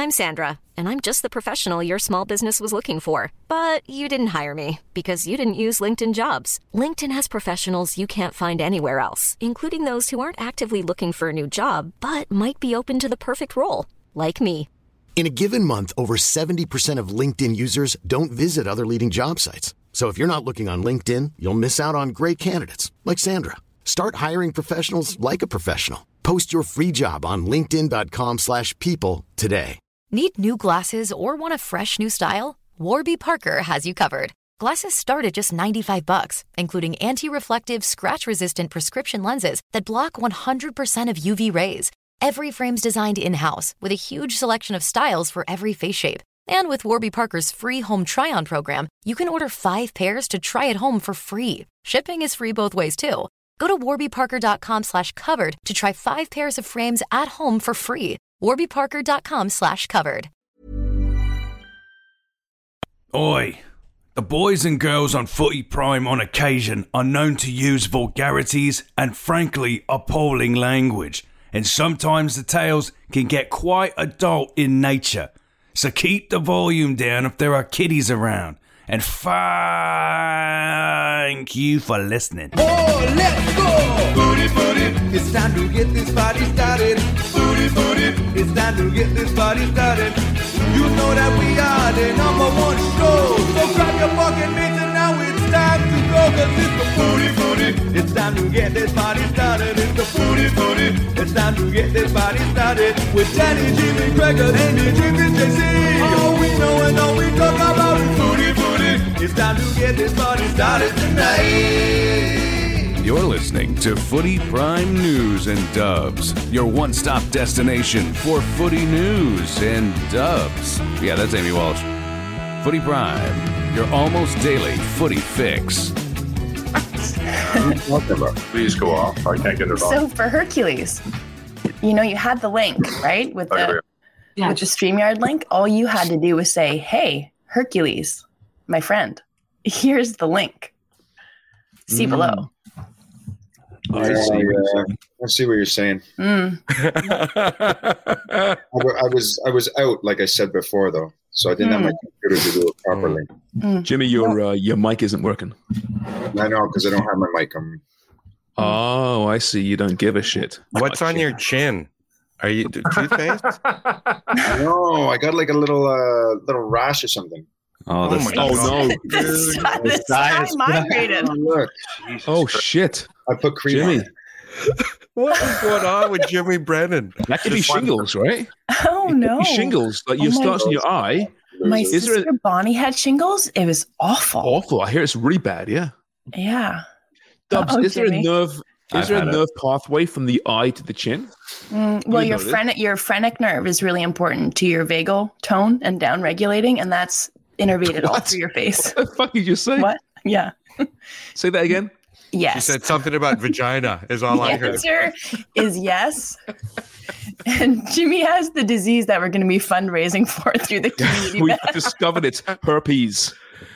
I'm Sandra, and I'm just the professional your small business was looking for. But you didn't hire me because you didn't use LinkedIn Jobs. LinkedIn has professionals you can't find anywhere else, including those who aren't actively looking for a new job, but might be open to the perfect role, like me. In a given month, over 70% of LinkedIn users don't visit other leading job sites. So if you're not looking on LinkedIn, you'll miss out on great candidates like Sandra. Start hiring professionals like a professional. Post your free job on linkedin.com/people today. Need new glasses or want a fresh new style? Warby Parker has you covered. Glasses start at just $95, including anti-reflective, scratch-resistant prescription lenses that block 100% of UV rays. Every frame's designed in-house with a huge selection of styles for every face shape. And with Warby Parker's free home try-on program, you can order 5 pairs to try at home for free. Shipping is free both ways, too. Go to warbyparker.com/covered to try 5 pairs of frames at home for free. warbyparker.com/covered. Oi! The boys and girls on Footy Prime on occasion are known to use vulgarities and frankly appalling language, and sometimes the tales can get quite adult in nature. So keep the volume down if there are kiddies around. And thank you for listening. Oh, let's go! Booty, booty, it's time to get this party started. Booty, booty, it's time to get this party started. You know that we are the #1 show. So grab your fucking mates and now it's time to go. Cause it's the booty, booty, it's time to get this party started. It's the booty, booty, it's time to get this party started. With Danny, Jimmy, Gregor, Amy, Jimmy, JC. All we know and all we talk about is booty, booty. It's time to get this party started tonight. You're listening to Footy Prime News and Dubs, your one-stop destination for footy news and dubs. Yeah, that's Amy Walsh. Footy Prime, your almost daily footy fix. Please go off. I can't get it off. So for Hercules, you know, you had the link, right? With the StreamYard link. All you had to do was say, hey, Hercules, my friend, here's the link. See below. I see what you're saying. I was out, like I said before, though, so I didn't have my computer to do it properly. Jimmy, your mic isn't working. I know, because I don't have my mic on. Oh, I see. You don't give a shit. What's on your chin? Are you toothpaste? No, I got like a little rash or something. Oh no! The sky migrated. Oh shit! I put cream Jimmy. on it. What is going on with Jimmy Brennan? That could be shingles, right? Oh no! It could be shingles. Like it starts in your eye. My sister Bonnie had shingles. It was awful. Awful. I hear it's really bad. Yeah. Yeah. Dubs, is there a nerve? Is there a nerve pathway from the eye to the chin? Well, your phrenic nerve is really important to your vagal tone and down regulating, and that's innervated all through your face. What the fuck did you say? What? Yeah. Say that again. Yes. She said something about vagina is all I heard. The answer is yes. And Jimmy has the disease that we're going to be fundraising for through the community. We've discovered it's herpes.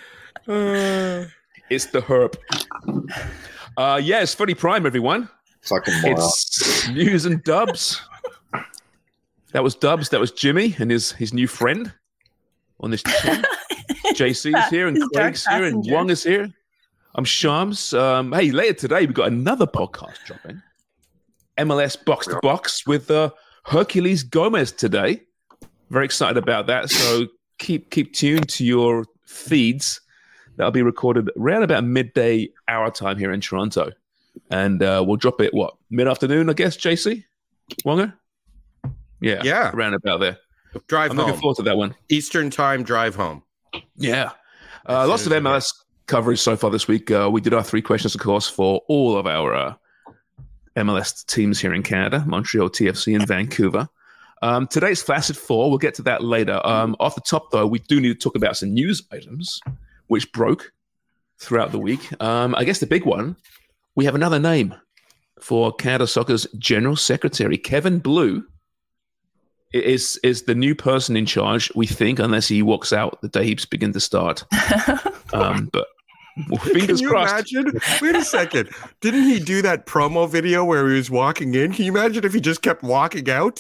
It's the herp. It's Footy Prime, everyone. Fucking moron. It's news and dubs. That was Dubs. That was Jimmy and his new friend on this channel. JC is here and Craig's here and Wong is here. I'm Shams. Hey, later today we've got another podcast dropping. MLS Box to Box with Hercules Gomez today. Very excited about that. So keep tuned to your feeds. That'll be recorded around about midday hour time here in Toronto. And we'll drop it, mid-afternoon, I guess, JC? Wonga? Yeah. Around about there. Drive I'm home. looking forward to that one. Eastern time, drive home. Yeah. Lots of MLS coverage so far this week. We did our 3 questions, of course, for all of our MLS teams here in Canada, Montreal, TFC, and Vancouver. Today's Facet 4. We'll get to that later. Off the top, though, we do need to talk about some news items which broke throughout the week. I guess the big one, we have another name for Canada Soccer's General Secretary. Kevin Blue is the new person in charge, we think, unless he walks out the day heaps begin to start. But Well, fingers crossed. Imagine? Wait a second. Didn't he do that promo video where he was walking in? Can you imagine if he just kept walking out?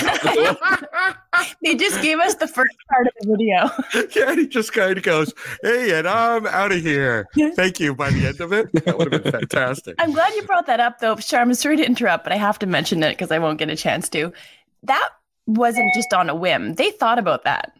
They just gave us the first part of the video. Yeah, he just kind of goes, hey, and I'm out of here. Thank you by the end of it. That would have been fantastic. I'm glad you brought that up, though. Charm, sorry to interrupt, but I have to mention it because I won't get a chance to. That wasn't just on a whim. They thought about that.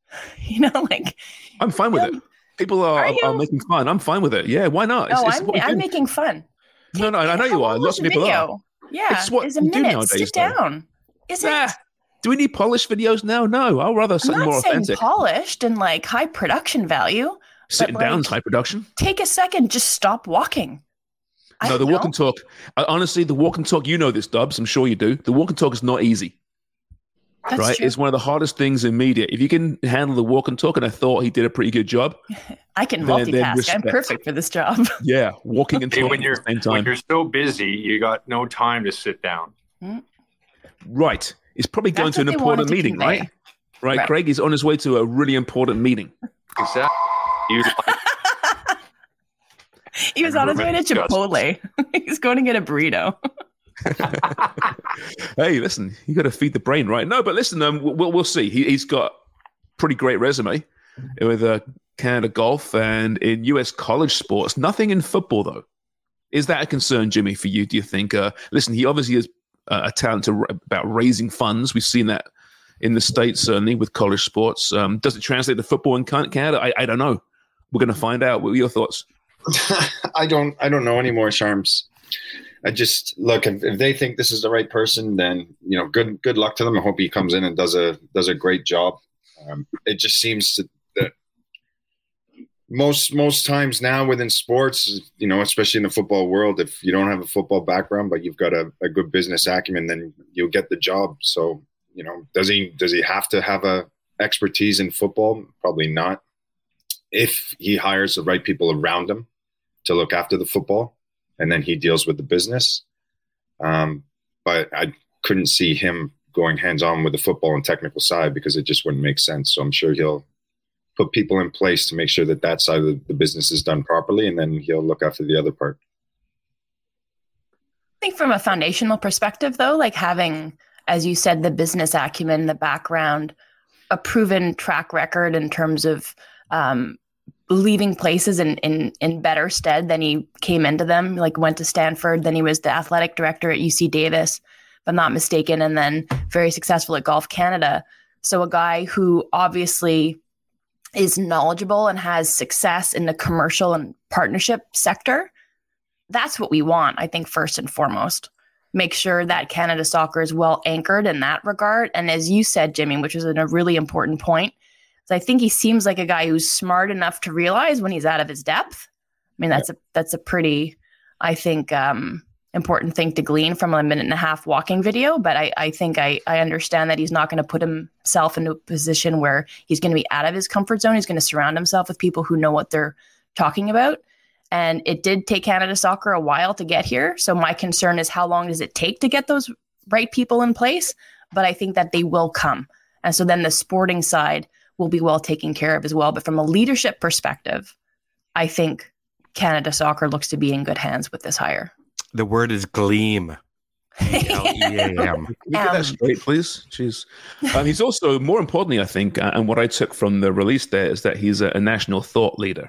I'm fine with it. People are making fun. I'm fine with it. Yeah, why not? I'm making fun. No, I know you are. Lots of people are. Yeah, it's what it's a you do minute. nowadays. Sit down. Is it? Do we need polished videos now? No, I'd rather something more authentic. Polished and high production value. Sitting down is high production. Take a second. Just stop walking. No, the walk and talk. Honestly, the walk and talk. You know this, Dubs. I'm sure you do. The walk and talk is not easy. That's right? True. It's one of the hardest things in media. If you can handle the walk and talk, and I thought he did a pretty good job. I can multitask. I'm perfect for this job. Yeah, walking and talking at the same time. When you're so busy, you got no time to sit down. Right. He's probably going to an important meeting, right? Right, Craig is on his way to a really important meeting. Exactly. He was on his way to Chipotle. He's going to get a burrito. Hey, listen, you got to feed the brain, right? No, but listen, we'll see. He's got pretty great resume with Canada Golf and in U.S. college sports. Nothing in football, though. Is that a concern, Jimmy, for you? Do you think? Listen, he obviously has a talent about raising funds. We've seen that in the States, certainly with college sports. Does it translate to football in Canada? I don't know. We're going to find out. What are your thoughts? I don't know anymore, Charms. I just look, if they think this is the right person, then good luck to them. I hope he comes in and does a great job. It just seems that most times now within sports, especially in the football world, if you don't have a football background but you've got a good business acumen, then you'll get the job. So does he have to have a expertise in football? Probably not. If he hires the right people around him to look after the football, and then he deals with the business. But I couldn't see him going hands-on with the football and technical side because it just wouldn't make sense. So I'm sure he'll put people in place to make sure that side of the business is done properly, and then he'll look after the other part. I think from a foundational perspective, though, having, as you said, the business acumen, the background, a proven track record in terms of leaving places in better stead than he came into them, went to Stanford, then he was the athletic director at UC Davis, if I'm not mistaken, and then very successful at Golf Canada. So a guy who obviously is knowledgeable and has success in the commercial and partnership sector, that's what we want, I think, first and foremost. Make sure that Canada Soccer is well anchored in that regard. And as you said, Jimmy, which is a really important point, so I think he seems like a guy who's smart enough to realize when he's out of his depth. I mean, that's a pretty, I think, important thing to glean from a 1.5-minute walking video. But I think I understand that he's not going to put himself into a position where he's going to be out of his comfort zone. He's going to surround himself with people who know what they're talking about. And it did take Canada Soccer a while to get here. So my concern is how long does it take to get those right people in place? But I think that they will come. And so then the sporting side will be well taken care of as well. But from a leadership perspective, I think Canada Soccer looks to be in good hands with this hire. The word is gleam. Gleam. Can you get that straight, please? Jeez. He's also, more importantly, I think, and what I took from the release there is that he's a national thought leader.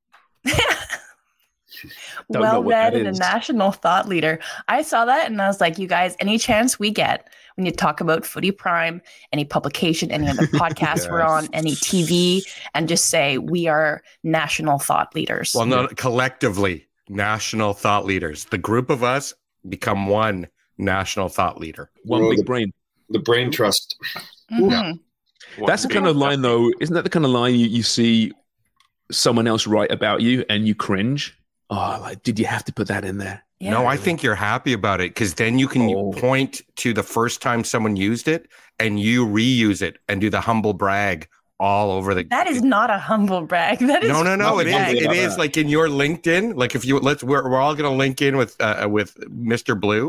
Well read and a national thought leader. I saw that and I was like, you guys, any chance we get when you talk about Footy Prime, any publication, any other podcast we're on, any TV, and just say we are national thought leaders. Well, not collectively national thought leaders. The group of us become one national thought leader. One big brain. The brain trust. Mm-hmm. Yeah. That's the kind of line, though. Isn't that the kind of line you see someone else write about you and you cringe? Oh, did you have to put that in there? Yeah. No, I think you're happy about it because then you can point to the first time someone used it and you reuse it and do the humble brag all over the. That is not a humble brag. That is no. It is. It is like in your LinkedIn. Like if you we're all going to link in with Mr. Blue,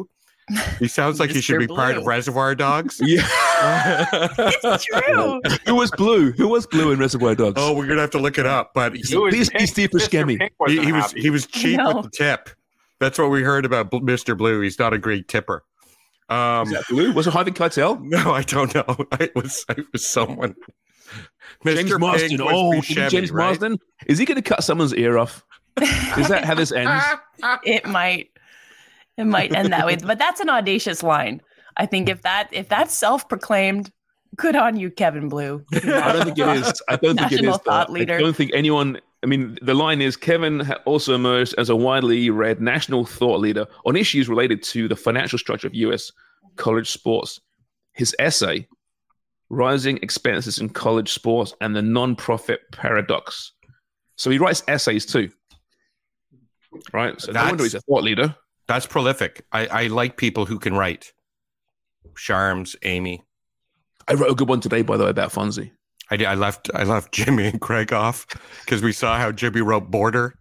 He sounds like he should be part of Reservoir Dogs. Yeah. It's true. Who was Blue? Who was Blue in Reservoir Dogs? Oh, we're gonna have to look it up. But please be Steve Buscemi. He was cheap with the tip. That's what we heard about Mr. Blue. He's not a great tipper. Is that Blue? Was it Harvey Keitel? No, I don't know. It was someone. James Mr. Marsden. Pig was Oh, Buscemi, James right? Marsden. Is he going to cut someone's ear off? Is that how this ends? It might end that way, but that's an audacious line. I think if that's self-proclaimed, good on you, Kevin Blue. I don't think it is. I don't think it is. National thought leader. I don't think anyone. I mean, the line is Kevin also emerged as a widely read national thought leader on issues related to the financial structure of U.S. college sports. His essay, Rising Expenses in College Sports and the Non-Profit Paradox. So he writes essays too. Right? So no wonder he's a thought leader. That's prolific. I like people who can write. Sharms, Amy. I wrote a good one today, by the way, about Fonzie. I left Jimmy and Craig off because we saw how Jimmy wrote border.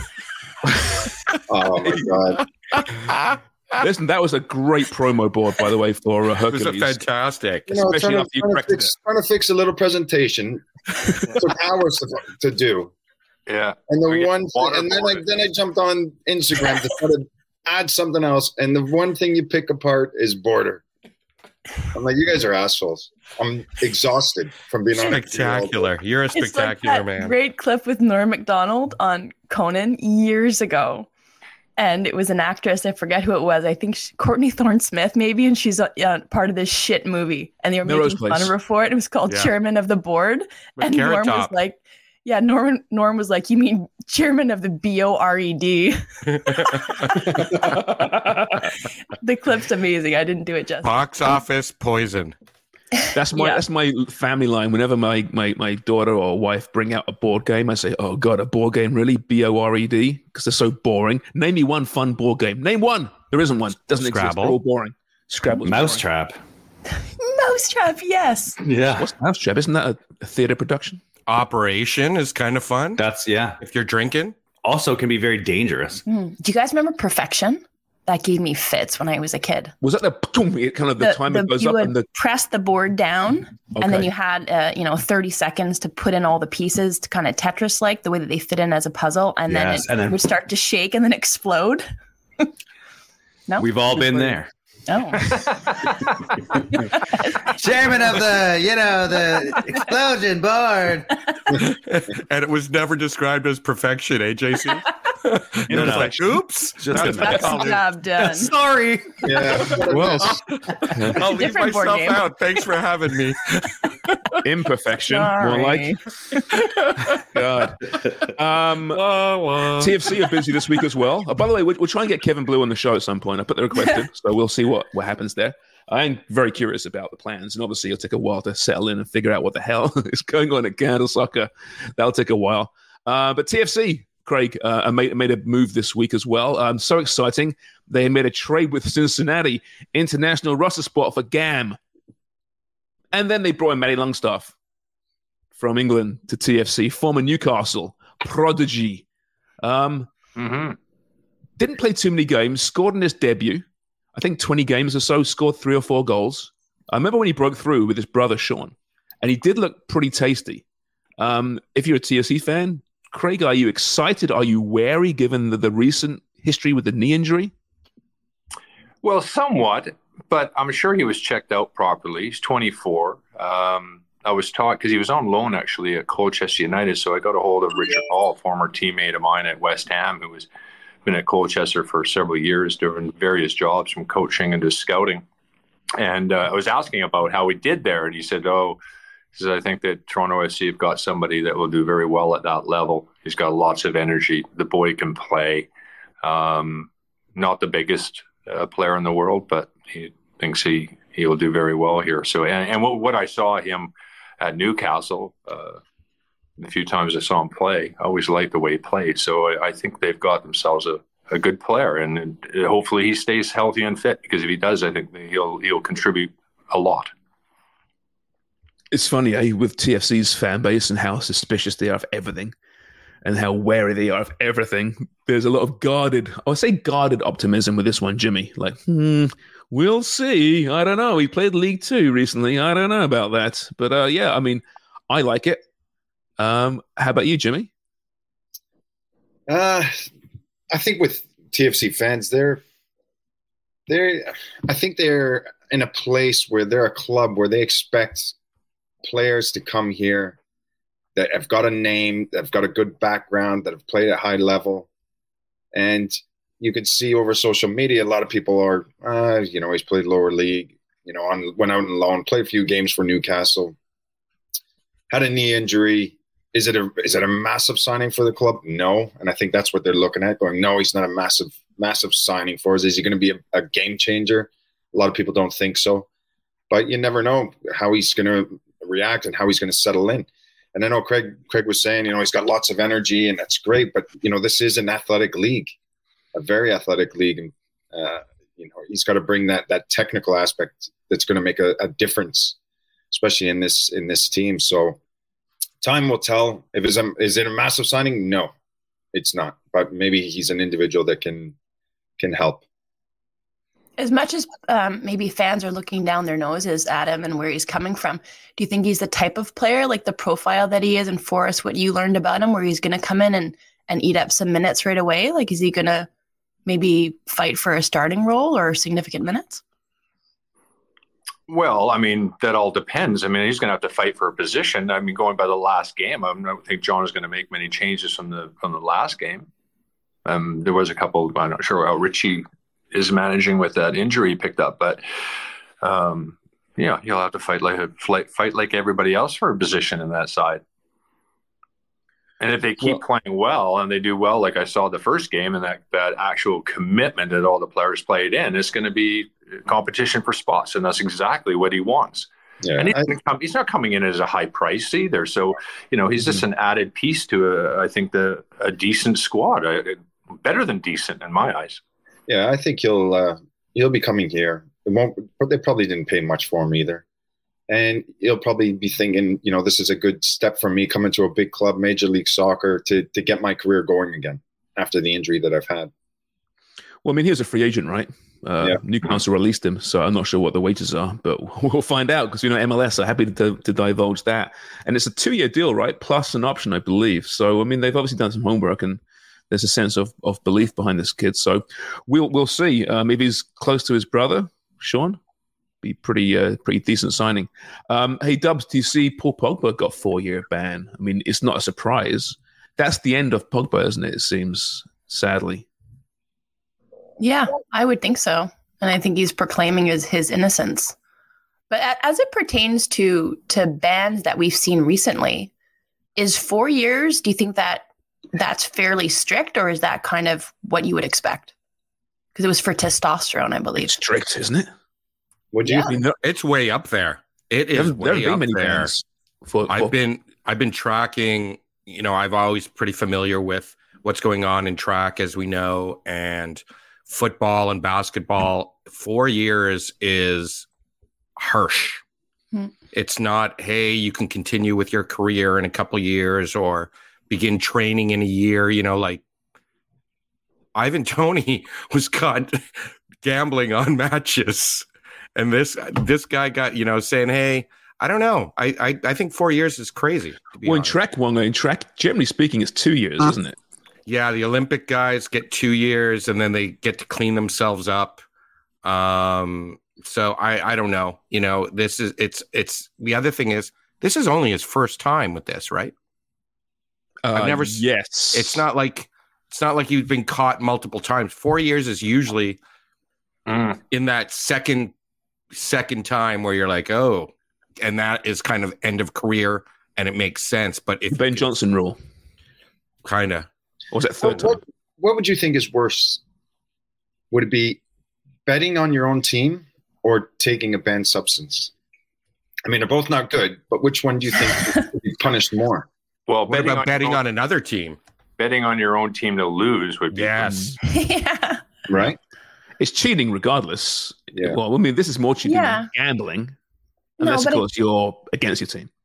Oh my God. Listen, that was a great promo board, by the way, for Hercules. It was fantastic. You know, Especially after you corrected it. trying to fix a little presentation. Took hours to do. Yeah. And then I jumped on Instagram to try to add something else. And the one thing you pick apart is border. I'm like, you guys are assholes. I'm exhausted from being spectacular. You're a spectacular man. Great clip with Norm Macdonald on Conan years ago. And it was an actress. I forget who it was. I think Courtney Thorne-Smith, maybe. And she's part of this shit movie. And they were making fun of her for it. It was called Chairman of the Board. And Norm was like, Norm was like, you mean chairman of the BORED? The clip's amazing. I didn't do it justice. Box office poison. That's my family line. Whenever my daughter or wife bring out a board game, I say, "Oh God, a board game, really? BORED?" Because they're so boring. Name me one fun board game. Name one. There isn't one. Doesn't exist. They're all boring. Scrabble's Mousetrap. Mousetrap, yes. Yeah. What's Mousetrap? Isn't that a theater production? Operation is kind of fun. That's if you're drinking. Also can be very dangerous. Do you guys remember Perfection? That gave me fits when I was a kid. Was that the time it goes you up? Would and the press the board down, and then you had 30 seconds to put in all the pieces to kind of Tetris-like, the way that they fit in as a puzzle, and then it would start to shake and then explode. No, we've all been there. Oh. Chairman of the explosion board. And it was never described as perfection, JC? No. Like, oops. That's the job done. Sorry. Yeah. Well, I'll leave myself out. Thanks for having me. Imperfection. More like. God. TFC are busy this week as well. By the way, we'll try and get Kevin Blue on the show at some point. I put the request in, so we'll see what happens there. I'm very curious about the plans, and obviously it'll take a while to settle in and figure out what the hell is going on at Candle Soccer. That'll take a while. But TFC, Craig, made a move this week as well. So exciting. They made a trade with Cincinnati International roster spot for GAM. And then they brought in Matty Longstaff from England to TFC, former Newcastle prodigy. Didn't play too many games, scored in his debut. I think 20 games or so, scored 3 or 4 goals. I remember when he broke through with his brother, Sean, and he did look pretty tasty. If you're a TFC fan, Craig, are you excited? Are you wary given the recent history with the knee injury? Well, somewhat, but I'm sure he was checked out properly. He's 24. I was taught, because he was on loan actually at Colchester United, so I got a hold of Richard Hall, a former teammate of mine at West Ham, who was been at Colchester for several years doing various jobs from coaching into scouting. And I was asking about how he did there. And he said, I think that Toronto FC have got somebody that will do very well at that level. He's got lots of energy. The boy can play. Not the biggest player in the world, but he thinks he will do very well here. So, and what I saw him at Newcastle, the few times I saw him play, I always liked the way he played. So I think they've got themselves a good player, and hopefully he stays healthy and fit, because if he does, I think he'll contribute a lot. It's funny, with TFC's fan base and how suspicious they are of everything. and how wary they are of everything. There's a lot of guarded optimism with this one, Jimmy. Like, we'll see. I don't know. He played League Two recently. I don't know about that. But yeah, I mean, I like it. How about you, Jimmy? I think with TFC fans, I think they're in a place where they're a club where they expect players to come here that have got a name, that have got a good background, that have played at high level. And you can see over social media, a lot of people are, he's played lower league, went out on loan, played a few games for Newcastle, had a knee injury. Is it a massive signing for the club? No. And I think that's what they're looking at, going, no, he's not a massive signing for us. Is he going to be a game changer? A lot of people don't think so. But you never know how he's going to react and how he's going to settle in. And I know Craig was saying, he's got lots of energy and that's great. But, this is an athletic league, a very athletic league. And, he's got to bring that technical aspect that's going to make a difference, especially in this team. So time will tell. Is it a massive signing? No, it's not. But maybe he's an individual that can help. As much as maybe fans are looking down their noses at him and where he's coming from, do you think he's the type of player, like the profile that he is, and Forrest, what you learned about him, where he's going to come in and eat up some minutes right away? Like, is he going to maybe fight for a starting role or significant minutes? Well, I mean, that all depends. I mean, he's going to have to fight for a position. I mean, going by the last game, I don't think John is going to make many changes from the last game. There was a couple. I'm not sure how Richie is managing with that injury he picked up, but he'll have to fight like everybody else for a position in that side. And if they keep playing well and they do well, like I saw the first game, and that actual commitment that all the players played in, it's going to be competition for spots, and that's exactly what he wants. Yeah, and he's not coming in as a high price either. So, he's just an added piece to a decent squad, better than decent in my eyes. Yeah, I think he'll be coming here. But they probably didn't pay much for him either. And he'll probably be thinking, this is a good step for me coming to a big club, Major League Soccer, to get my career going again after the injury that I've had. Well, I mean, he was a free agent, right? Newcastle released him, so I'm not sure what the wages are, but we'll find out because, MLS are happy to divulge that. And it's a 2-year deal, right? Plus an option, I believe. So, I mean, they've obviously done some homework and there's a sense of belief behind this kid. So we'll see. Maybe he's close to his brother, Sean. Be pretty decent signing. Hey, Dubs, do you see Paul Pogba got 4-year ban? I mean, it's not a surprise. That's the end of Pogba, isn't it? It seems, sadly. Yeah, I would think so. And I think he's proclaiming his innocence. But as it pertains to bans that we've seen recently, is 4 years, do you think that's fairly strict, or is that kind of what you would expect? Because it was for testosterone, I believe. It's strict, isn't it? Would you? Yeah. It's way up there. It is way up there. I've been tracking. I've always pretty familiar with what's going on in track, as we know, and football and basketball. 4 years is harsh. It's not, hey, you can continue with your career in a couple years or begin training in a year. Like Ivan Toney was caught gambling on matches. And this guy got, saying, hey, I don't know. I think 4 years is crazy. In track, generally speaking, it's 2 years, isn't it? Yeah, the Olympic guys get 2 years and then they get to clean themselves up. So I don't know. It's the other thing is, this is only his first time with this, right? I've never. Yes. It's not like you've been caught multiple times. 4 years is usually in that second time where you're like, oh, and that is kind of end of career and it makes sense. But if Ben Johnson rule, kind of, or was it third time? What would you think is worse? Would it be betting on your own team or taking a banned substance? I mean, they're both not good, but which one do you think would be punished more? Well, what about betting on another team? Betting on your own team to lose would be yeah. Right? It's cheating regardless. Yeah. Well, I mean, this is more cheating than gambling. Unless, of course, you're against your team.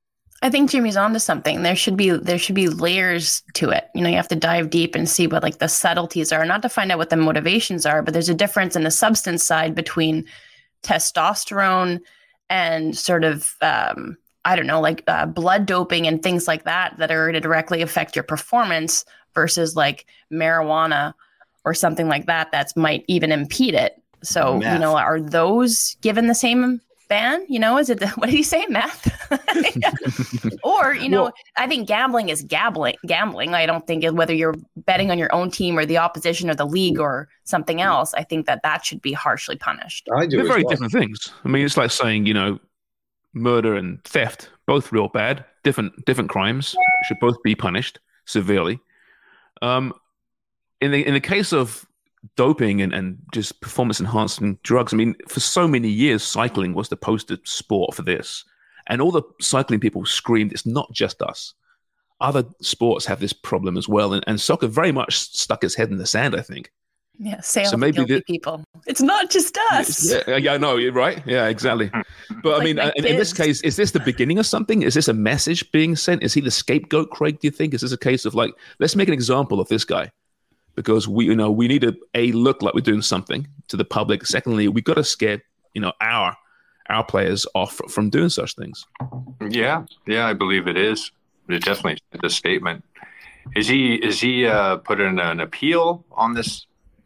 I think Jimmy's onto something. There should be layers to it. You have to dive deep and see what like the subtleties are, not to find out what the motivations are, but there's a difference in the substance side between testosterone and sort of blood doping and things like that are going to directly affect your performance versus like marijuana or something like that might even impede it. So, are those given the same ban? Is it what did he say? Meth? Or, I think gambling is gambling. I don't think whether you're betting on your own team or the opposition or the league or something else, I think that should be harshly punished. They're very different things. I mean, it's like saying, murder and theft, both real bad, different crimes, should both be punished severely. In the case of doping and just performance enhancing drugs, I mean, for so many years, cycling was the poster sport for this. And all the cycling people screamed, it's not just us. Other sports have this problem as well. And soccer very much stuck its head in the sand, I think. Yeah, so maybe people. It's not just us. Yeah, no, you're right. Yeah, exactly. But I mean, in this case, is this the beginning of something? Is this a message being sent? Is he the scapegoat, Craig, do you think? Is this a case of like, let's make an example of this guy? Because we need to look like we're doing something to the public. Secondly, we got to scare our players off from doing such things. Yeah, I believe it is. It definitely is a statement. Is he put in an appeal on this?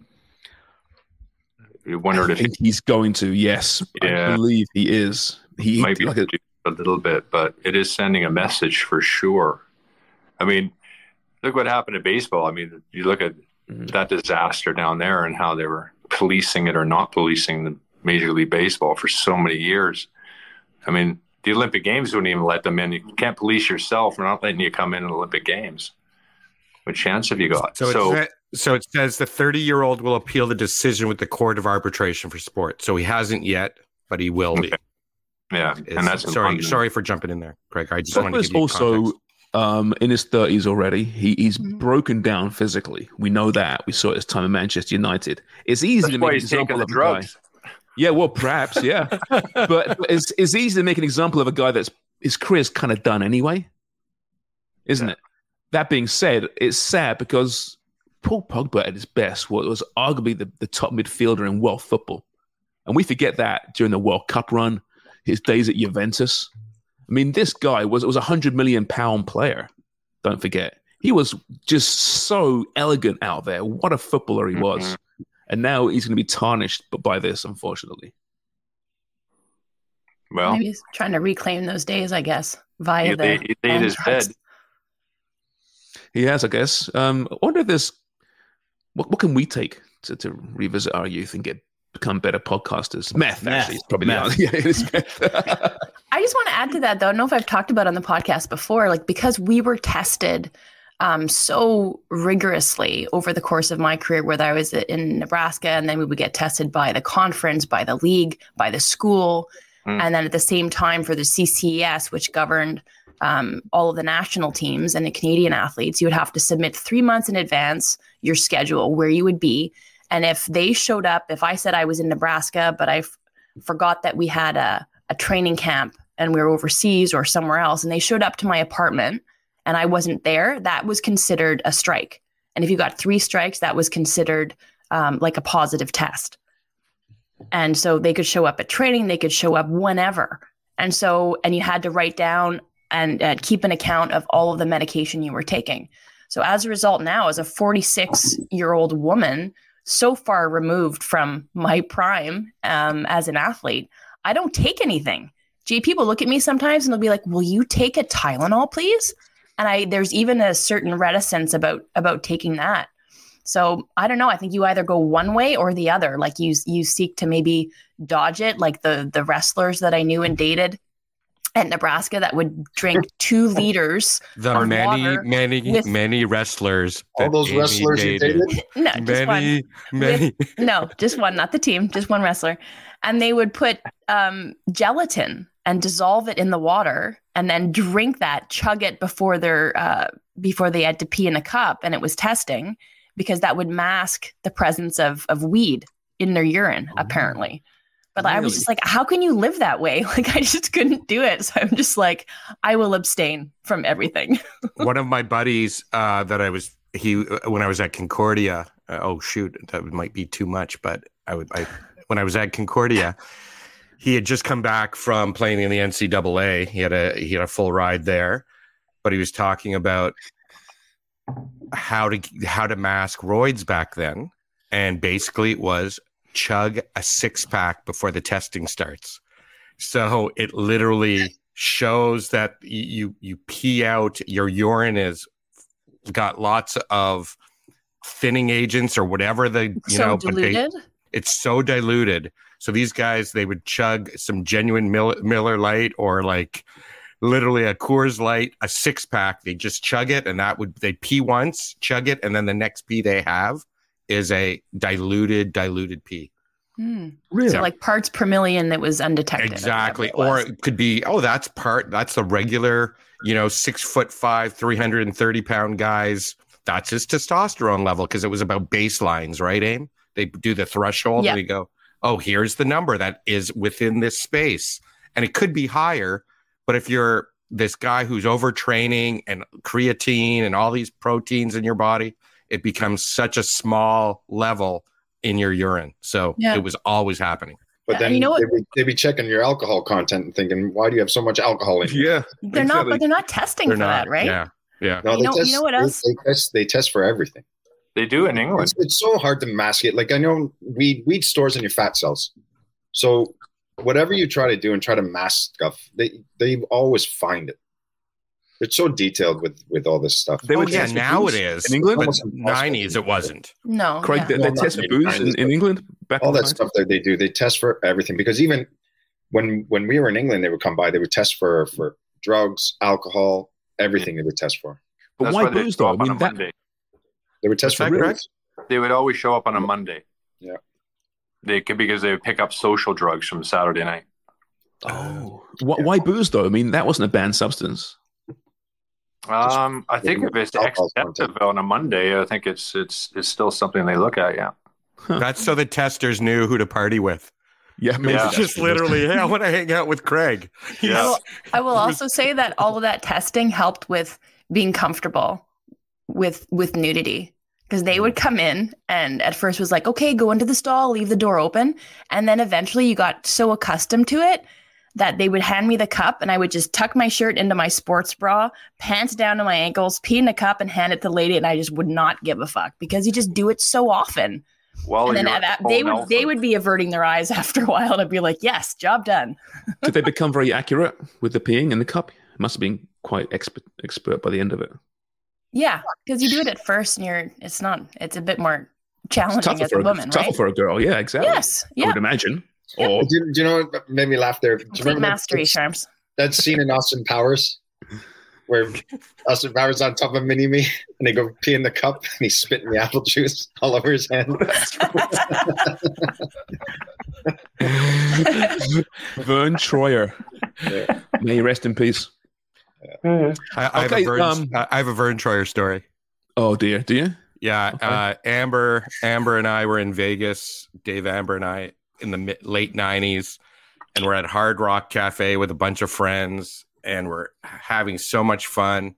You wondered if he's going to. Yes, yeah. I believe he is. He might be a little bit, but it is sending a message for sure. I mean, look what happened to baseball. I mean, you look at that disaster down there and how they were policing it or not policing the Major League Baseball for so many years. I mean, the Olympic Games wouldn't even let them in. You can't police yourself. We're not letting you come in the Olympic Games. What chance have you got? So it says the 30-year-old will appeal the decision with the Court of Arbitration for Sport. So he hasn't yet, but he will be. Yeah, and that's sorry for jumping in there, Craig. I just wanted to give you also in his 30s already. He's broken down physically. We know that. We saw it his time in Manchester United. It's easy to make an example of a guy. Yeah, well, perhaps, yeah. but it's easy to make an example of a guy that's his career's kind of done anyway, isn't it? That being said, it's sad because Paul Pogba at his best was arguably the top midfielder in world football. And we forget that during the World Cup run, his days at Juventus. I mean, this guy was a £100 million player. Don't forget. He was just so elegant out there. What a footballer he was. And now he's going to be tarnished by this, unfortunately. Well, maybe he's trying to reclaim those days, I guess, via he laid his bed. He has, I guess. I wonder if there's what can we take to revisit our youth and become better podcasters? Meth. Actually, it's probably meth. Yeah, it is meth. I just want to add to that, though. I don't know if I've talked about it on the podcast before, like because we were tested so rigorously over the course of my career, whether I was in Nebraska and then we would get tested by the conference, by the league, by the school. And then at the same time for the CCES, which governed all of the national teams and the Canadian athletes, you would have to submit 3 months in advance your schedule, where you would be. And if they showed up, if I said I was in Nebraska, but I forgot that we had a training camp and we were overseas or somewhere else, and they showed up to my apartment and I wasn't there, that was considered a strike. And if you got 3 strikes, that was considered like a positive test. And so they could show up at training, they could show up whenever. And you had to write down and keep an account of all of the medication you were taking. So as a result, now as a 46-year-old woman, so far removed from my prime as an athlete, I don't take anything. Gee, people look at me sometimes and they'll be like, will you take a Tylenol, please? And there's even a certain reticence about taking that. So I don't know. I think you either go one way or the other. Like you seek to maybe dodge it, like the wrestlers that I knew and dated at Nebraska that would drink 2 liters. The many wrestlers. All those wrestlers you dated? No, just one. No, just one, not the team, just one wrestler. And they would put gelatin and dissolve it in the water and then drink that, chug it before they had to pee in a cup. And it was testing because that would mask the presence of weed in their urine, apparently. But I was just like, how can you live that way? Like, I just couldn't do it. So I'm just like, I will abstain from everything. One of my buddies when I was at Concordia, that might be too much, but when I was at Concordia, he had just come back from playing in the NCAA. He had a full ride there, but he was talking about how to mask roids back then. And basically it was chug a 6-pack before the testing starts. So it literally shows that you pee out, your urine is got lots of thinning agents or whatever diluted. It's so diluted. So these guys, they would chug some genuine Miller Lite or like literally a Coors Light, a 6-pack. They just chug it, and they pee once, chug it, and then the next pee they have is a diluted pee. Really? So like parts per million that was undetected. Exactly. Or it could be, that's the regular, 6'5", 330-pound guys. That's his testosterone level, because it was about baselines, right, Aim? They do the threshold and they go, oh, here's the number that is within this space. And it could be higher, but if you're this guy who's overtraining and creatine and all these proteins in your body, it becomes such a small level in your urine. So it was always happening. But then they'd be checking your alcohol content and thinking, why do you have so much alcohol in you? Yeah. They're not testing for that, right? Yeah. Yeah. No, you know what else? They test for everything. They do in England. It's so hard to mask it. Like, I know weed stores in your fat cells. So whatever you try to do and try to mask stuff, they always find it. It's so detailed with all this stuff. Now it is. In England? But 90s, it wasn't. No. Craig, they test for booze in England? All that stuff that they do, they test for everything. Because even when we were in England, they would come by, they would test for drugs, alcohol, everything they would test for. But why booze, though? I mean, Monday. They would test for drugs? They would always show up on a Monday. Yeah. Because they would pick up social drugs from Saturday night. Oh. Why booze, though? I mean, that wasn't a banned substance. I think if it's excessive on a Monday, I think it's still something they look at. Yeah, that's so the testers knew who to party with. Yeah, maybe just literally. Hey, I want to hang out with Craig. I will also say that all of that testing helped with being comfortable with nudity, because they would come in and at first was like, okay, go into the stall, leave the door open, and then eventually you got so accustomed to it that they would hand me the cup and I would just tuck my shirt into my sports bra, pants down to my ankles, pee in the cup and hand it to the lady, and I just would not give a fuck because you just do it so often. Well, and then they would be averting their eyes after a while and I'd be like, yes, job done. Did they become very accurate with the peeing in the cup? It must have been quite expert by the end of it. Yeah, because you do it at first and it's a bit more challenging as a woman, tougher for a girl, yeah, exactly. Yes, yeah. I would imagine. Yeah. Do you know what made me laugh there? Complete mastery, Sharms. That scene in Austin Powers where Austin Powers on top of Mini-Me and they go pee in the cup and he's spitting the apple juice all over his hand. Vern Troyer. Yeah. May he rest in peace. I have a Vern Troyer story. Oh dear, do you? Yeah, okay. Amber and I were in Vegas. Dave Amber and I in the late 90s, and we're at Hard Rock Cafe with a bunch of friends, and we're having so much fun.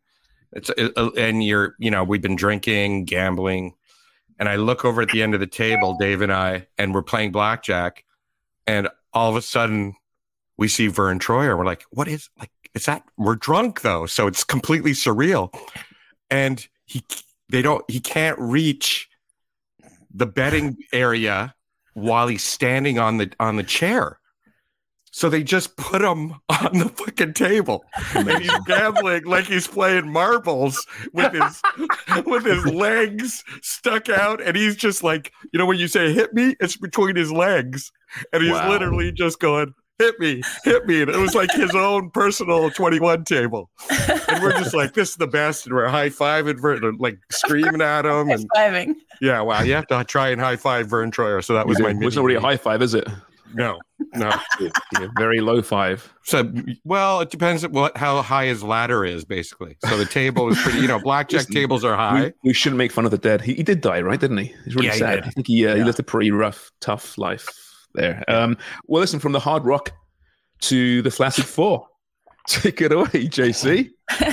We've been drinking, gambling, and I look over at the end of the table, Dave and I, and we're playing blackjack, and all of a sudden we see Vern Troyer. We're like, what is that? We're drunk though, so it's completely surreal, and he can't reach the betting area while he's standing on the chair. So they just put him on the fucking table and he's gambling like he's playing marbles with his legs stuck out. And he's just like, when you say hit me, it's between his legs. And he's literally just going, hit me. And it was like his own personal 21 table. And we're just like, this is the best. And we're high-fiving, like screaming at him. High-fiving. Yeah, wow. You have to try and high-five Vern Troyer. So that was my It's not really a high-five, is it? No. Very low five. So, well, it depends how high his ladder is, basically. So the table is pretty, blackjack tables are high. We shouldn't make fun of the dead. He did die, right? Didn't he? He's really sad. I think he lived a pretty rough, tough life. there. Well, listen, from the Hard Rock to the Flaccid Four. Take it away, JC.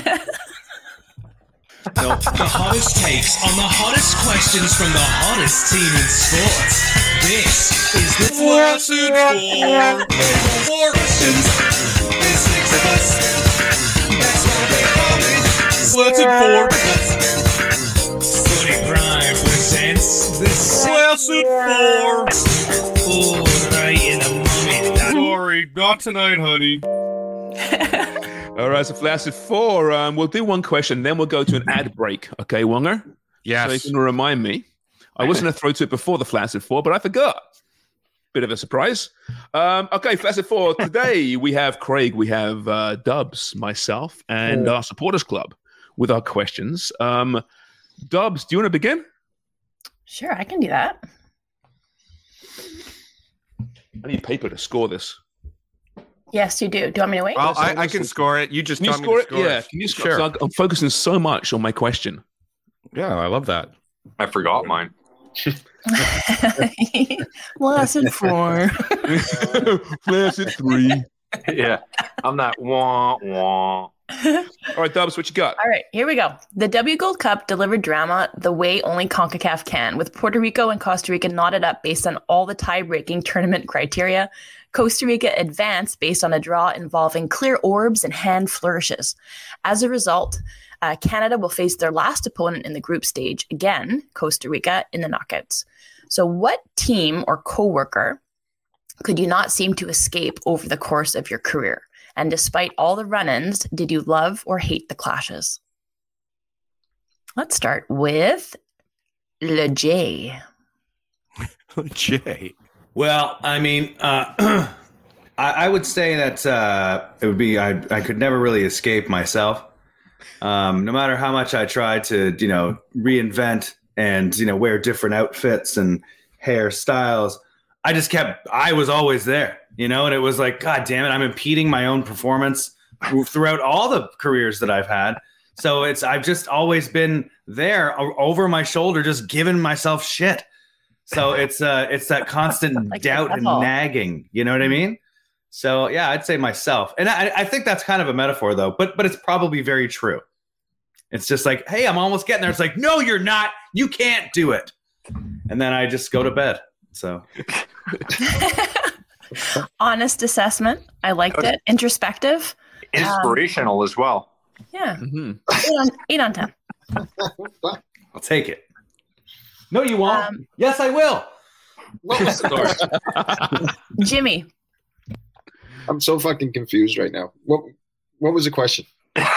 The hottest takes on the hottest questions from the hottest team in sports. This is the Flaccid Four. Four questions. There's 6 of us. That's what they call it. Flaccid Four. Footy Prime presents the Flaccid Four. Oh, right in the moment. Sorry, not tonight, honey. All right, so Flaccid Four. We'll do one question, then we'll go to an ad break. Okay, Wonger? Yes. So you can remind me. I was going to throw to it before the Flaccid Four, but I forgot. Bit of a surprise. Okay, Flaccid Four. Today we have Craig, we have Dubs, myself, and our supporters club with our questions. Dubs, do you want to begin? Sure, I can do that. I need paper to score this. Yes, you do. Do you want me to wait? Well, I can score it. You just can you score it? Yeah, can you score it? Sure. So I'm focusing so much on my question. Yeah, I love that. I forgot mine. Flaccid Four. Flaccid 3. Yeah, I'm that wah wah. All right, Dubs, what you got? All right, here we go. The W Gold Cup delivered drama the way only CONCACAF can, with Puerto Rico and Costa Rica knotted up based on all the tie-breaking tournament criteria. Costa Rica advanced based on a draw involving clear orbs and hand flourishes. As a result, Canada will face their last opponent in the group stage, again, Costa Rica, in the knockouts. So what team or coworker could you not seem to escape over the course of your career? And despite all the run-ins, did you love or hate the clashes? Let's start with Le J. J. Well, I mean, I would say that it would be I could never really escape myself. No matter how much I tried to, reinvent and, wear different outfits and hairstyles, I was always there, and it was like, God damn it, I'm impeding my own performance throughout all the careers that I've had. So I've just always been there over my shoulder, just giving myself shit. So it's that constant like doubt and nagging, you know what I mean? So yeah, I'd say myself. And I think that's kind of a metaphor though, but it's probably very true. It's just like, hey, I'm almost getting there. It's like, no, you're not. You can't do it. And then I just go to bed. So honest assessment. I liked it. Introspective. Inspirational as well. Yeah. 8 on 10. I'll take it. No, you won't. Yes, I will. What was the story? Jimmy. I'm so fucking confused right now. What was the question?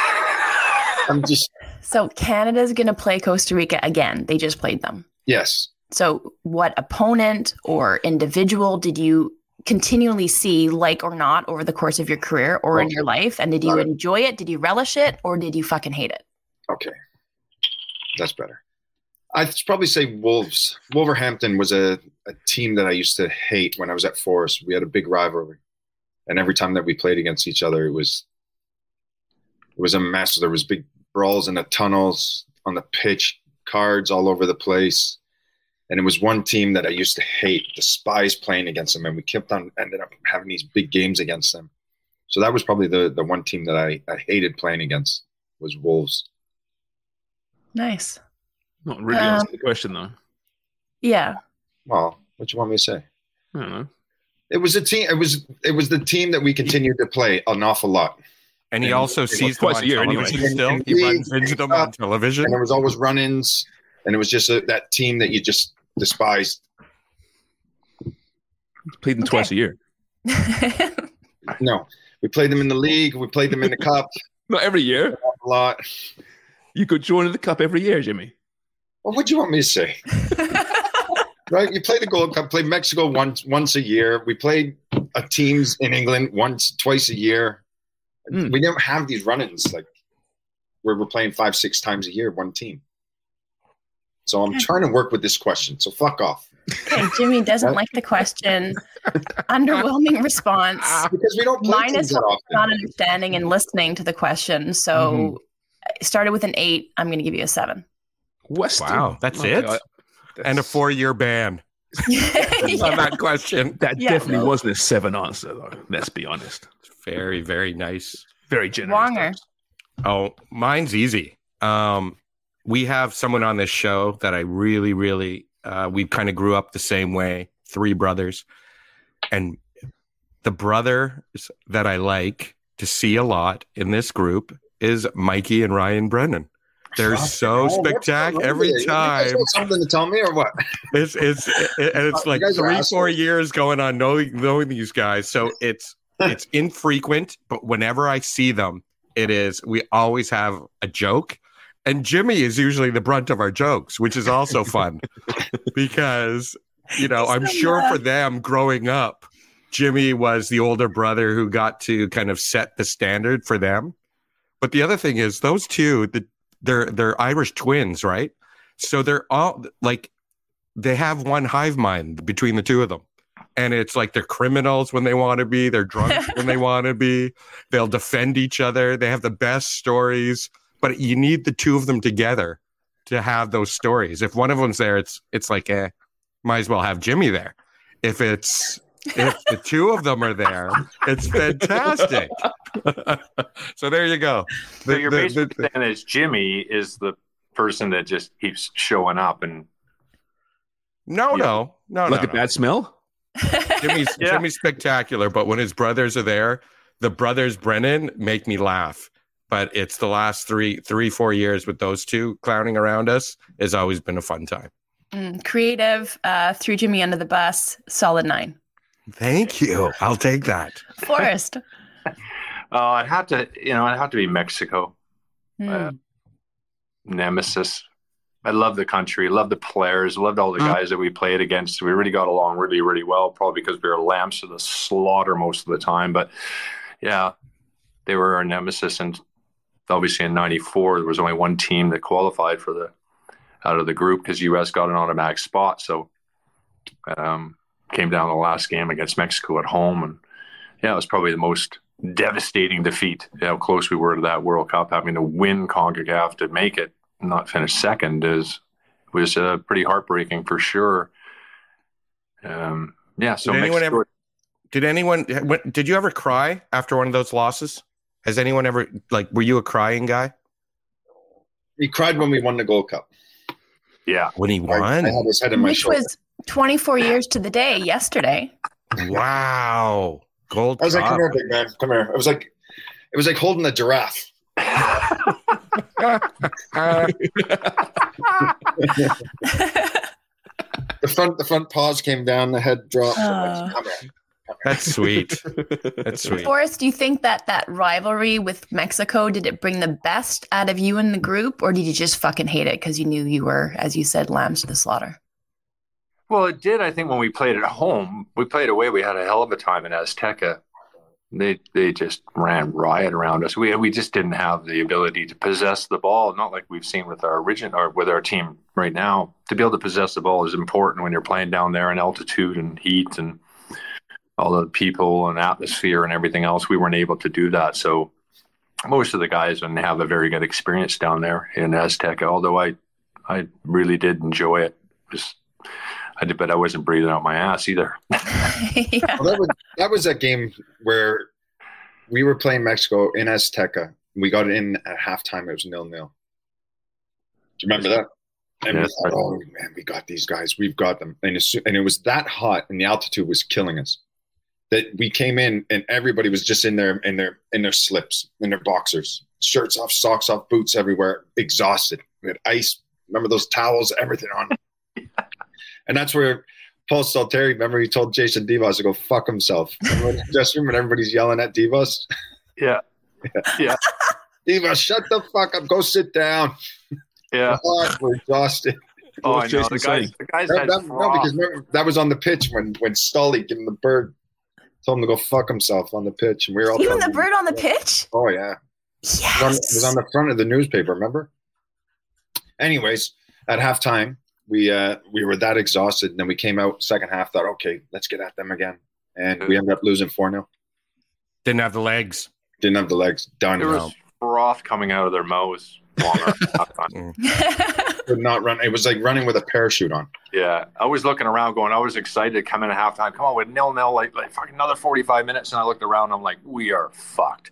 So Canada's going to play Costa Rica again. They just played them. Yes. So what opponent or individual did you continually see, like or not, over the course of your career or in your life? And did you enjoy it? Did you relish it? Or did you fucking hate it? Okay. That's better. I'd probably say Wolves. Wolverhampton was a team that I used to hate when I was at Forest. We had a big rivalry. And every time that we played against each other, it was a mess. There was big brawls in the tunnels, on the pitch, cards all over the place. And it was one team that I used to hate, despise playing against them. And we ended up having these big games against them. So that was probably the one team that I hated playing against, was Wolves. Nice. Not really answer the question, though. Yeah. Well, what do you want me to say? I don't know. It was a team. It was the team that we continued to play an awful lot. And he also sees them on television still. He runs into them on television. And there was always run-ins. And it was just that team that you just despised. Played them twice a year. No. We played them in the league. We played them in the cup. Not every year. A lot. You could join the cup every year, Jimmy. Well, what do you want me to say? Right? You play the Gold Cup, play Mexico once a year. We played teams in England twice a year. We don't have these run-ins like where we're playing 5-6 times a year, one team. So I'm trying to work with this question. So fuck off. Okay, Jimmy doesn't like the question. Underwhelming response. Because we don't play minus that often. Not understanding and listening to the question. So it started with an 8. I'm going to give you a 7. Wow, that's it? And a 4-year ban. on that question. That definitely wasn't a 7 answer, though. Let's be honest. Very, very nice. Very generous. Wonger. Oh, mine's easy. We have someone on this show that I really, really, we kind of grew up the same way. 3 brothers. And the brother that I like to see a lot in this group is Mikey and Ryan Brennan. They're so spectacular every time. You guys got something to tell me or what? It's like 3-4 years going on knowing these guys. So it's infrequent, but whenever I see them, we always have a joke. And Jimmy is usually the brunt of our jokes, which is also fun because, I'm sure for them growing up, Jimmy was the older brother who got to kind of set the standard for them. But the other thing is those two, they're Irish twins, right? So they're all like, they have one hive mind between the two of them. And it's like they're criminals when they want to be. They're drunk when they want to be. They'll defend each other. They have the best stories. But you need the two of them together to have those stories. If one of them's there, it's like, might as well have Jimmy there. If the two of them are there, it's fantastic. So there you go. So you're basically saying is Jimmy is the person that just keeps showing up and no. Like a bad smell? Jimmy's spectacular, but when his brothers are there, the brothers Brennan make me laugh. But it's the last 4 years with those two clowning around us has always been a fun time. Creative, threw Jimmy under the bus, solid 9. Thank you. I'll take that. Forrest. I'd have to be Mexico. Nemesis. I love the country, love the players, loved all the guys that we played against. We really got along really, really well, probably because we were lambs to the slaughter most of the time. But yeah, they were our nemesis. And obviously in 94, there was only one team that qualified out of the group because U.S. got an automatic spot. So came down the last game against Mexico at home. And yeah, it was probably the most devastating defeat. How close we were to that World Cup, having to win CONCACAF to make it, not finish second was pretty heartbreaking for sure. So did you ever cry after one of those losses? Has anyone ever, were you a crying guy? He cried when we won the Gold Cup. Yeah. When he won? I had his head in my shoulder. Which was 24 years to the day yesterday. Wow. Gold Cup. I was like, come here, big man. Come here. It was like holding a giraffe. The front paws came down, the head dropped. Come here. That's sweet. That's sweet. Forrest, do you think that rivalry with Mexico, did it bring the best out of you in the group, or did you just fucking hate it because you knew you were, as you said, lambs to the slaughter? Well, it did. I think when we played at home, we played away. We had a hell of a time in Azteca. They just ran riot around us. We just didn't have the ability to possess the ball. Not like we've seen with with our team right now. To be able to possess the ball is important when you're playing down there in altitude and heat and all the people and atmosphere and everything else. We weren't able to do that. So most of the guys didn't have a very good experience down there in Azteca. Although I really did enjoy it. But I wasn't breathing out my ass either. Yeah. Well, that was a game where we were playing Mexico in Azteca. We got in at halftime. It was 0-0. Do you remember that? And we thought, oh man, we got these guys. We've got them. And it was that hot, and the altitude was killing us. That we came in and everybody was just in their slips, in their boxers, shirts off, socks off, boots everywhere, exhausted. We had ice. Remember those towels, everything on. And that's where Paul Stalteri, remember he told Jason Devos to go fuck himself. Remember in the dressing room and everybody's yelling at Devos? Yeah. Devos, shut the fuck up. Go sit down. Yeah. We're exhausted. Oh, I know. The guys had no, because remember, that was on the pitch when Stolly gave him the bird. Told him to go fuck himself on the pitch. And we were all even the bird on the pitch? Oh, yeah. Yes. It was on the front of the newspaper, remember? Anyways, at halftime, we were that exhausted. And then we came out second half, thought, okay, let's get at them again. And we ended up losing 4-0. Didn't have the legs. Done. There was froth coming out of their mouths. Could not run. It was like running with a parachute on. Yeah, I was looking around, going, I was excited to come in at halftime. Come on, with 0-0, like fucking another 45 minutes, and I looked around. I'm like, we are fucked.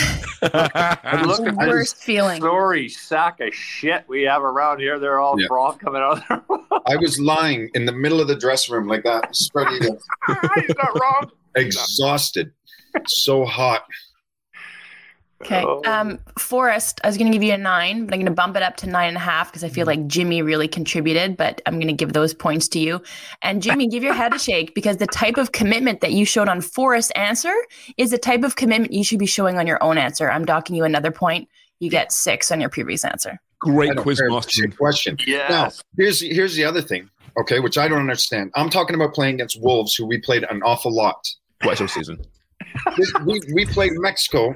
That's the worst feeling. Sorry, sack of shit we have around here. They're all broth coming out of there. I was lying in the middle of the dressing room like that, spread eagle. You're not wrong. Exhausted, so hot. Okay. Forrest, I was going to give you a 9, but I'm going to bump it up to 9.5 because I feel like Jimmy really contributed, but I'm going to give those points to you. And Jimmy, give your head a shake because the type of commitment that you showed on Forrest's answer is the type of commitment you should be showing on your own answer. I'm docking you another point. You get 6 on your previous answer. Great quiz master question. Yes. Now, here's the other thing, okay, which I don't understand. I'm talking about playing against Wolves, who we played an awful lot. Twice this season. we played Mexico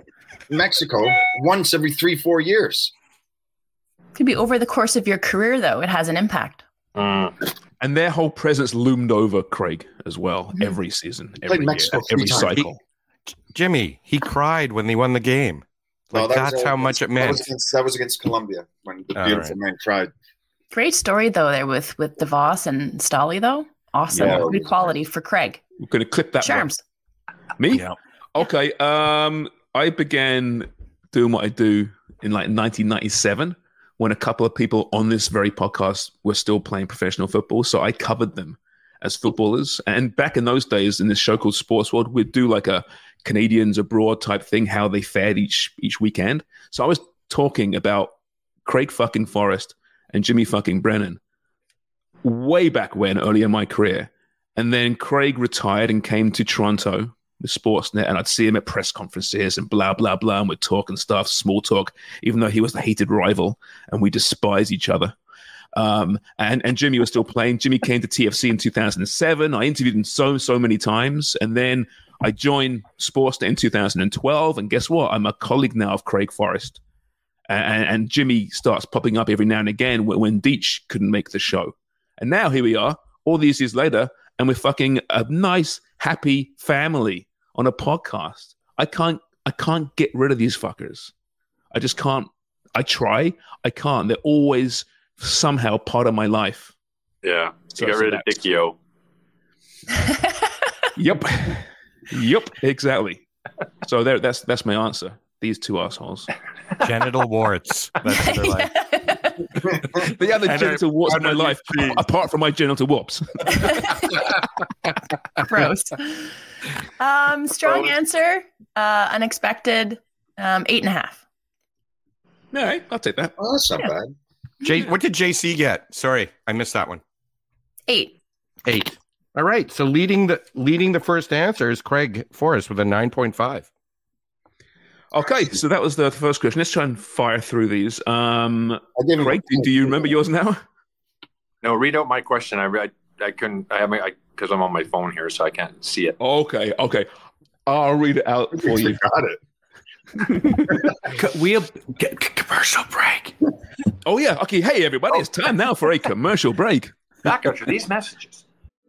once every 3-4 years. Could be over the course of your career, though. It has an impact. And their whole presence loomed over Craig as well every season, every year, every cycle. Jimmy, he cried when they won the game. Like, that's how much it meant. That was against Colombia when the beautiful man cried. Great story, though, there with DeVos and Stolly, though. Awesome. Yeah. Good quality for Craig. We're going to clip that. Charms. Me? Yeah. Okay. I began doing what I do in like 1997 when a couple of people on this very podcast were still playing professional football. So I covered them as footballers. And back in those days in this show called Sports World, we'd do like a Canadians abroad type thing, how they fared each weekend. So I was talking about Craig fucking Forrest and Jimmy fucking Brennan way back when, early in my career. And then Craig retired and came to Toronto, the Sportsnet, and I'd see him at press conferences and blah, blah, blah, and we'd talk and stuff, small talk, even though he was the hated rival and we despise each other. And Jimmy was still playing. Jimmy came to TFC in 2007. I interviewed him so many times. And then I joined Sportsnet in 2012. And guess what? I'm a colleague now of Craig Forrest. And Jimmy starts popping up every now and again when Deitch couldn't make the show. And now here we are, all these years later, and we're fucking a nice, happy family on a podcast. I can't get rid of these fuckers. I just can't. I try. I can't. They're always somehow part of my life. Yeah. So you got rid of Dicchio. Yep. Exactly. So that's my answer. These two assholes. Genital warts. That's what they're like. The other genital warts in my life, apart from my genital warps. Gross. Strong answer. Unexpected. 8.5. All right, I'll take that. Oh, that's not bad. What did JC get? Sorry, I missed that one. 8. All right. So leading the first answer is Craig Forrest with a 9.5. Okay, so that was the first question. Let's try and fire through these. Craig, do you remember yours now? No, read out my question. I couldn't. Because I'm on my phone here, so I can't see it. Okay. I'll read it out for you. Got it. We'll get commercial break. Oh yeah. Okay. Hey everybody, it's time now for a commercial break. Back after these messages.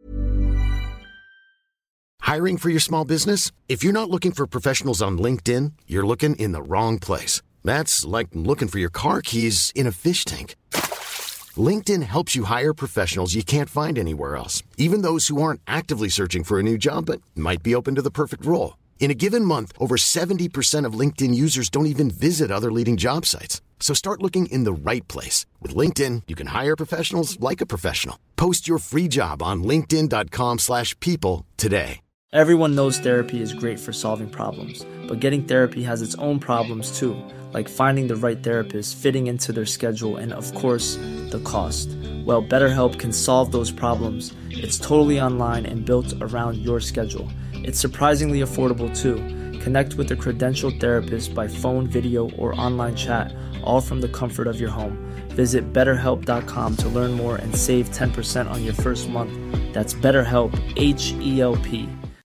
Hiring for your small business? If you're not looking for professionals on LinkedIn, you're looking in the wrong place. That's like looking for your car keys in a fish tank. LinkedIn helps you hire professionals you can't find anywhere else, even those who aren't actively searching for a new job but might be open to the perfect role. In a given month, over 70% of LinkedIn users don't even visit other leading job sites. So start looking in the right place. With LinkedIn, you can hire professionals like a professional. Post your free job on linkedin.com/people today. Everyone knows therapy is great for solving problems, but getting therapy has its own problems too, like finding the right therapist, fitting into their schedule, and of course, the cost. Well, BetterHelp can solve those problems. It's totally online and built around your schedule. It's surprisingly affordable too. Connect with a credentialed therapist by phone, video, or online chat, all from the comfort of your home. Visit BetterHelp.com to learn more and save 10% on your first month. That's BetterHelp, H-E-L-P.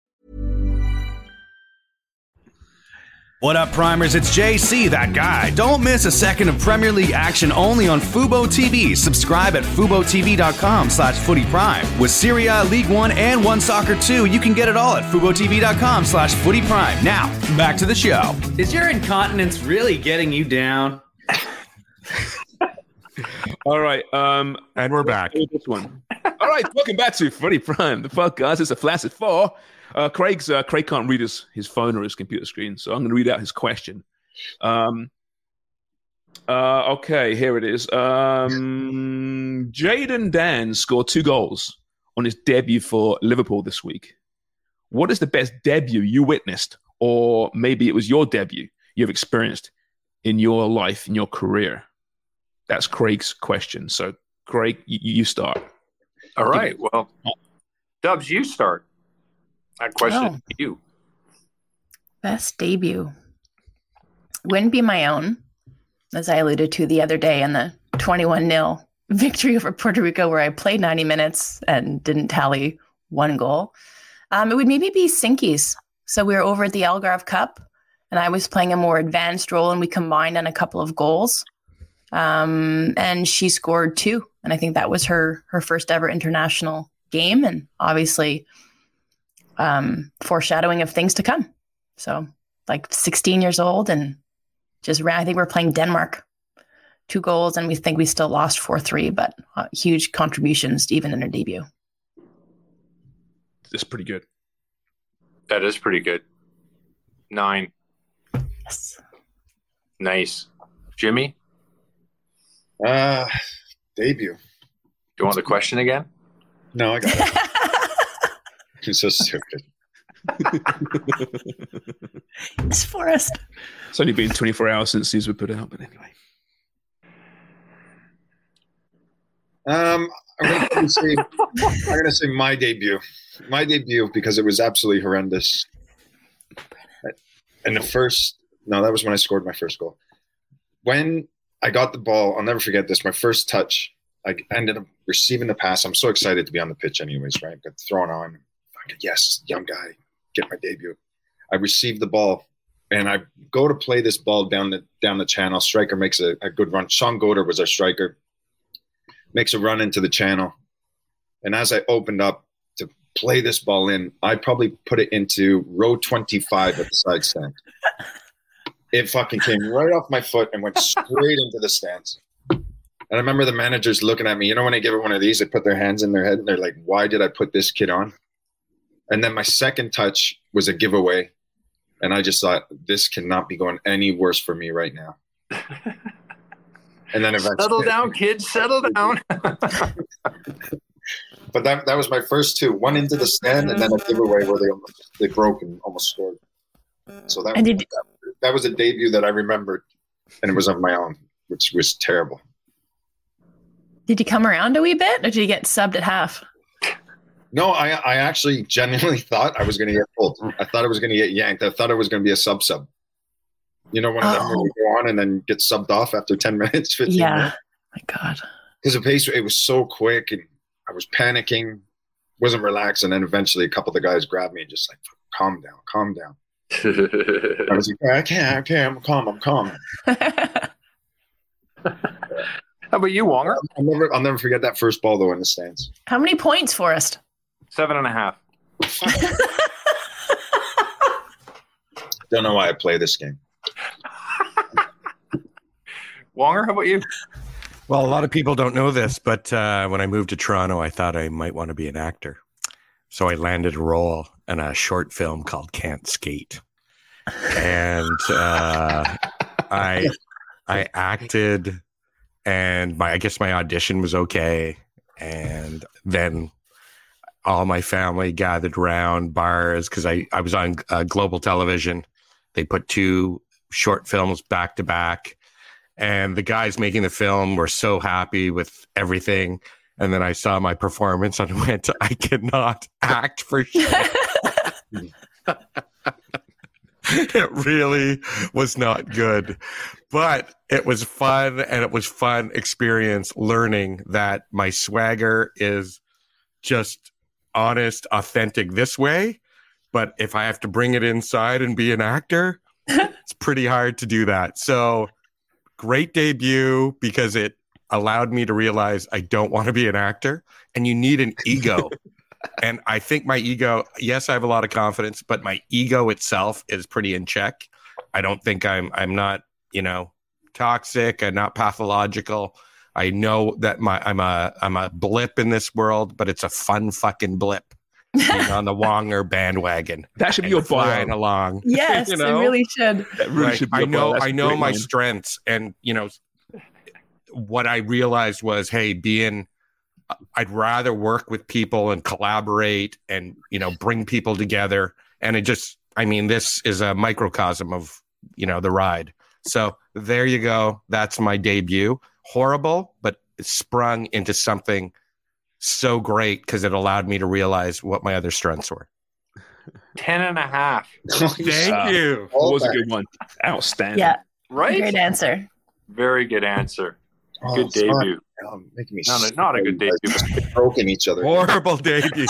What up, Primers? It's JC, that guy. Don't miss a second of Premier League action only on Fubo TV. Subscribe at FuboTV.com/FootyPrime. With Serie A, League One, and One Soccer 2, you can get it all at FuboTV.com/FootyPrime. Now, back to the show. Is your incontinence really getting you down? All right. And we're back. This one. All right. Welcome back to Footy Prime, the podcast. It's a flaccid 4. Craig can't read his phone or his computer screen, so I'm going to read out his question. Okay, here it is. Jayden Danns scored 2 goals on his debut for Liverpool this week. What is the best debut you witnessed, or maybe it was your debut you've experienced in your life, in your career? That's Craig's question. So, Craig, you start. All right. Well, Dubs, you start. That question to you. Best debut. Wouldn't be my own, as I alluded to the other day in the 21-0 victory over Puerto Rico, where I played 90 minutes and didn't tally 1 goal. It would maybe be Sinky's. So we were over at the Algarve Cup, and I was playing a more advanced role, and we combined on a couple of goals. And she scored 2, and I think that was her first ever international game, and obviously foreshadowing of things to come. So, like 16 years old, and just ran. I think we were playing Denmark. 2 goals, and we think we still lost 4-3, but huge contributions even in her debut. It's pretty good. That is pretty good. 9. Yes. Nice. Jimmy? Debut. Do you want the question again? No, I got it. You're so stupid. It's Forrest. It's only been 24 hours since these were put out, but anyway. I'm gonna say my debut. My debut, because it was absolutely horrendous. And that was when I scored my first goal. When I got the ball, I'll never forget this. My first touch, I ended up receiving the pass. I'm so excited to be on the pitch anyways, right? Got thrown on. Yes, young guy, get my debut. I received the ball, and I go to play this ball down the channel. Striker makes a good run. Sean Goder was our striker. Makes a run into the channel. And as I opened up to play this ball in, I probably put it into row 25 at the side stand. It fucking came right off my foot and went straight into the stands. And I remember the managers looking at me. You know, when they give it one of these, they put their hands in their head and they're like, why did I put this kid on? And then my second touch was a giveaway. And I just thought, this cannot be going any worse for me right now. And then eventually, settle down, kids, settle down. But that was my first 2. One into the stand, and then a giveaway where they broke and almost scored. So that was a debut that I remembered, and it was of my own, which was terrible. Did you come around a wee bit, or did you get subbed at half? No, I actually genuinely thought I was going to get pulled. I thought I was going to get yanked. I thought it was going to be a sub. You know, one of them where you go on and then get subbed off after 10 minutes, 15 minutes. My God. Because the pace, it was so quick and I was panicking, wasn't relaxed. And then eventually a couple of the guys grabbed me and just like, calm down. I was like, I can't, I'm calm. How about you, Wonger? I'll never forget that first ball, though, in the stands. How many points, Forrest? 7.5. Don't know why I play this game. Wonger, how about you? Well, a lot of people don't know this, but when I moved to Toronto, I thought I might want to be an actor. So I landed a role in a short film called Can't Skate. And I acted, and I guess my audition was okay. And then all my family gathered around bars because I was on global television. They put 2 short films back to back. And the guys making the film were so happy with everything. And then I saw my performance and went, I cannot act for shit. It really was not good. But it was fun, and it was fun experience learning that my swagger is just honest, authentic this way. But if I have to bring it inside and be an actor, it's pretty hard to do that. So great debut because it allowed me to realize I don't want to be an actor, and you need an ego. And I think my ego, yes, I have a lot of confidence, but my ego itself is pretty in check. I don't think I'm not, toxic and not pathological. I know that I'm a blip in this world, but it's a fun fucking blip. On the Wonger bandwagon. That should be your flying along. Yes, it really should. That really should be I know my strengths, and what I realized was, hey, I'd rather work with people and collaborate and bring people together. And this is a microcosm of the ride. So there you go. That's my debut. Horrible, but it sprung into something so great because it allowed me to realize what my other strengths were. 10.5. Thank you. That was a good one. Outstanding. Yeah. Right? Great answer. Very good answer. Good debut. Making me not a good debut. But broken each other. Horrible debut.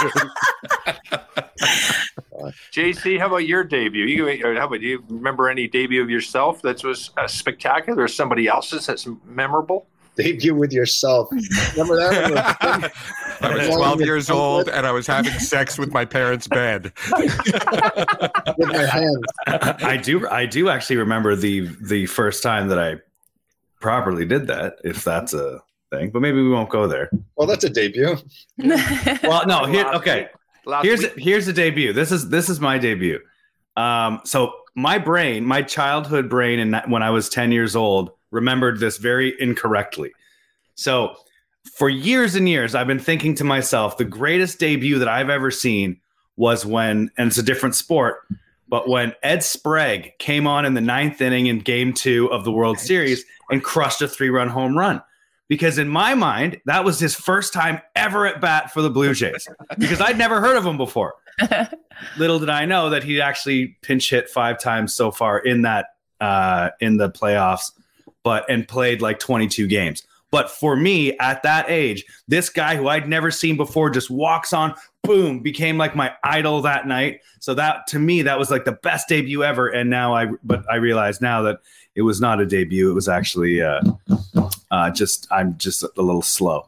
JC, how about your debut? Do you remember any debut of yourself that was spectacular, or somebody else's that's memorable? Debut with yourself. Remember that? I was 12 years old and I was having sex with my parents' bed. With my hands. I do actually remember the first time that I properly did that, if that's a thing. But maybe we won't go there. Well, that's a debut. Well, no. Here's the debut. This is my debut. So my childhood brain, and when I was 10 years old, remembered this very incorrectly. So for years and years, I've been thinking to myself, the greatest debut that I've ever seen was when, and it's a different sport, but when Ed Sprague came on in the 9th inning in Game 2 of the World Series and crushed a 3-run home run. Because in my mind, that was his first time ever at bat for the Blue Jays, because I'd never heard of him before. Little did I know that he'd actually pinch hit 5 times so far in the playoffs, and played like 22 games. But for me at that age, this guy who I'd never seen before just walks on, boom, became like my idol that night. So that, to me, that was like the best debut ever. And now I realize now that it was not a debut. It was actually I'm just a little slow.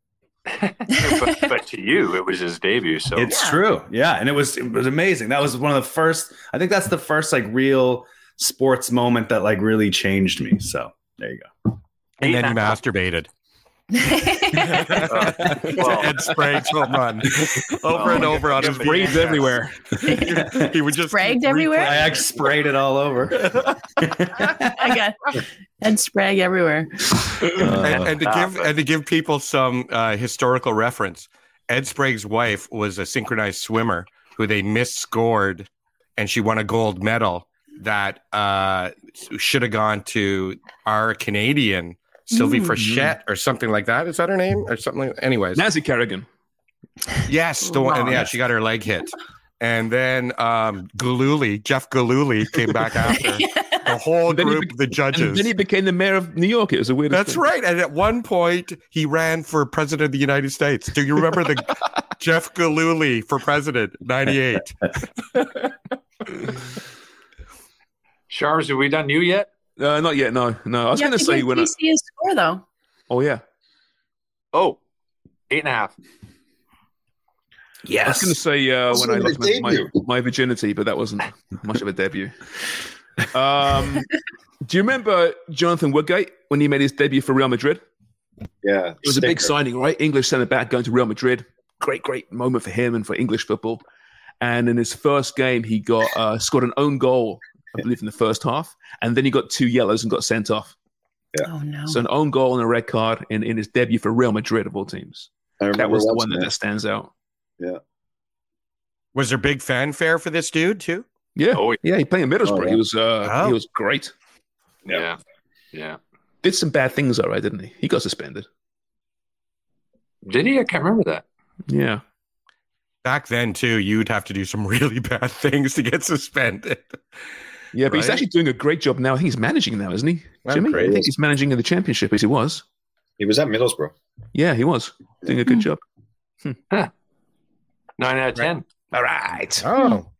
but to you, it was his debut. So it's true. Yeah. And it was amazing. That was one of the first, I think that's the first like real sports moment that like really changed me. So there you go. And then he masturbated. Ed Sprague's home run over and over on his brains everywhere. He would just Spragued everywhere. I sprayed it all over. I got Ed Sprague everywhere. And to give people some historical reference, Ed Sprague's wife was a synchronized swimmer who they misscored, and she won a gold medal that should have gone to our Canadian Sylvie Frechette or something like that. Is that her name or something? Anyways, Nancy Kerrigan. Yes, she got her leg hit, and then Jeff Gillooly came back after the whole group, the judges. And then he became the mayor of New York. It was a weird. That's thing. Right. And at one point, he ran for president of the United States. Do you remember the Jeff Gillooly for president, 98? Charles, have we done you yet? Not yet. No. I was going to say when I see his score though. Oh yeah. Oh, 8.5. Yes. I was going to say when I lost my virginity, but that wasn't much of a debut. Do you remember Jonathan Woodgate when he made his debut for Real Madrid? Yeah. It was a big signing, right? English centre back going to Real Madrid. Great moment for him and for English football. And in his first game, he got scored an own goal, I believe, in the first half. And then he got 2 yellows and got sent off. Yeah. Oh, no. So an own goal and a red card in his debut for Real Madrid, of all teams. That was the one that stands out. Yeah. Was there big fanfare for this dude, too? Yeah. Oh, yeah. He played in Middlesbrough. Yeah. He was great. Yeah. Did some bad things, though, right? Didn't he? He got suspended. Did he? I can't remember that. Yeah. Back then, too, you'd have to do some really bad things to get suspended. Yeah, but he's actually doing a great job now. I think he's managing now, isn't he, Jimmy? I think he's managing in the championship, as he was. He was at Middlesbrough. Yeah, he was doing a good job. 9 out of 10. All right. Oh.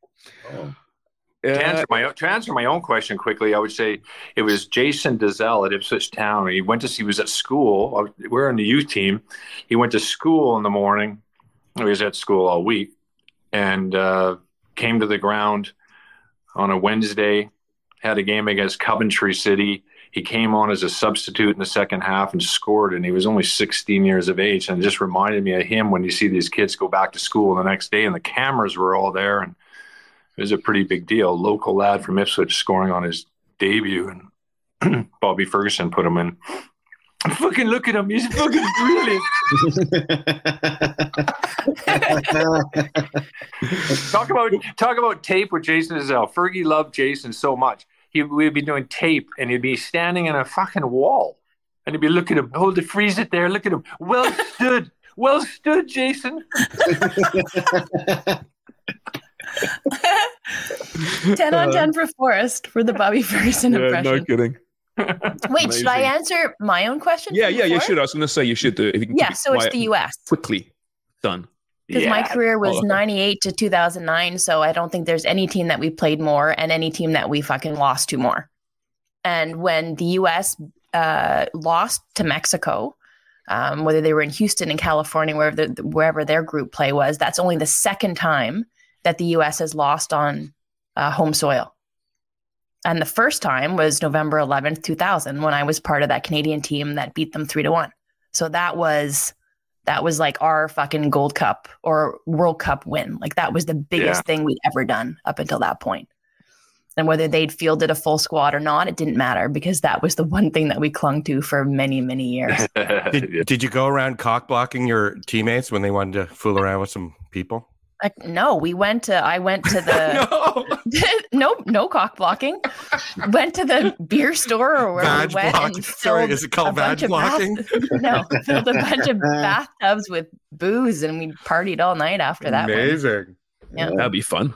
To answer my own question quickly, I would say it was Jason Dezell at Ipswich Town. He was at school. We're in the youth team. He went to school in the morning. He was at school all week and came to the ground on a Wednesday, had a game against Coventry City. he came on as a substitute in the second half and scored, and he was only 16 years of age. And it just reminded me of him when you see these kids go back to school the next day and the cameras were all there. And it was a pretty big deal. Local lad from Ipswich scoring on his debut, and Bobby Ferguson put him in. Fucking look at him. He's fucking brilliant. Talk about tape with Jason Azell. Fergie loved Jason so much. We'd be doing tape, and he'd be standing in a fucking wall, and he'd be looking at him. Hold it, freeze it there. Look at him. Well stood. Well stood, Jason. 10 on 10 for Forrest for the Bobby Ferguson impression. No kidding. Wait, Amazing. should I answer my own question? Yeah, you should. I was going to say you should do it. If you can keep it so it's the U.S. Quickly done. Because my career was 98 to 2009, so I don't think there's any team that we played more and any team that we fucking lost to more. And when the U.S. Lost to Mexico, whether they were in Houston, in California, wherever their group play was, that's only the second time that the U.S. has lost on home soil. And the first time was November 11th, 2000, when I was part of that Canadian team that beat them 3-1. So that was like our fucking Gold Cup or World Cup win. Like that was the biggest thing we'd ever done up until that point. And whether they'd fielded a full squad or not, it didn't matter because that was the one thing that we clung to for many, many years. Did you go around cock blocking your teammates when they wanted to fool around with some people? No, I went to the no cock blocking. Went to the beer store or where badge we went blocking. and Sorry, is it called badge blocking? Filled a bunch of bathtubs with booze and we partied all night after that. Amazing. Yeah, that'd be fun.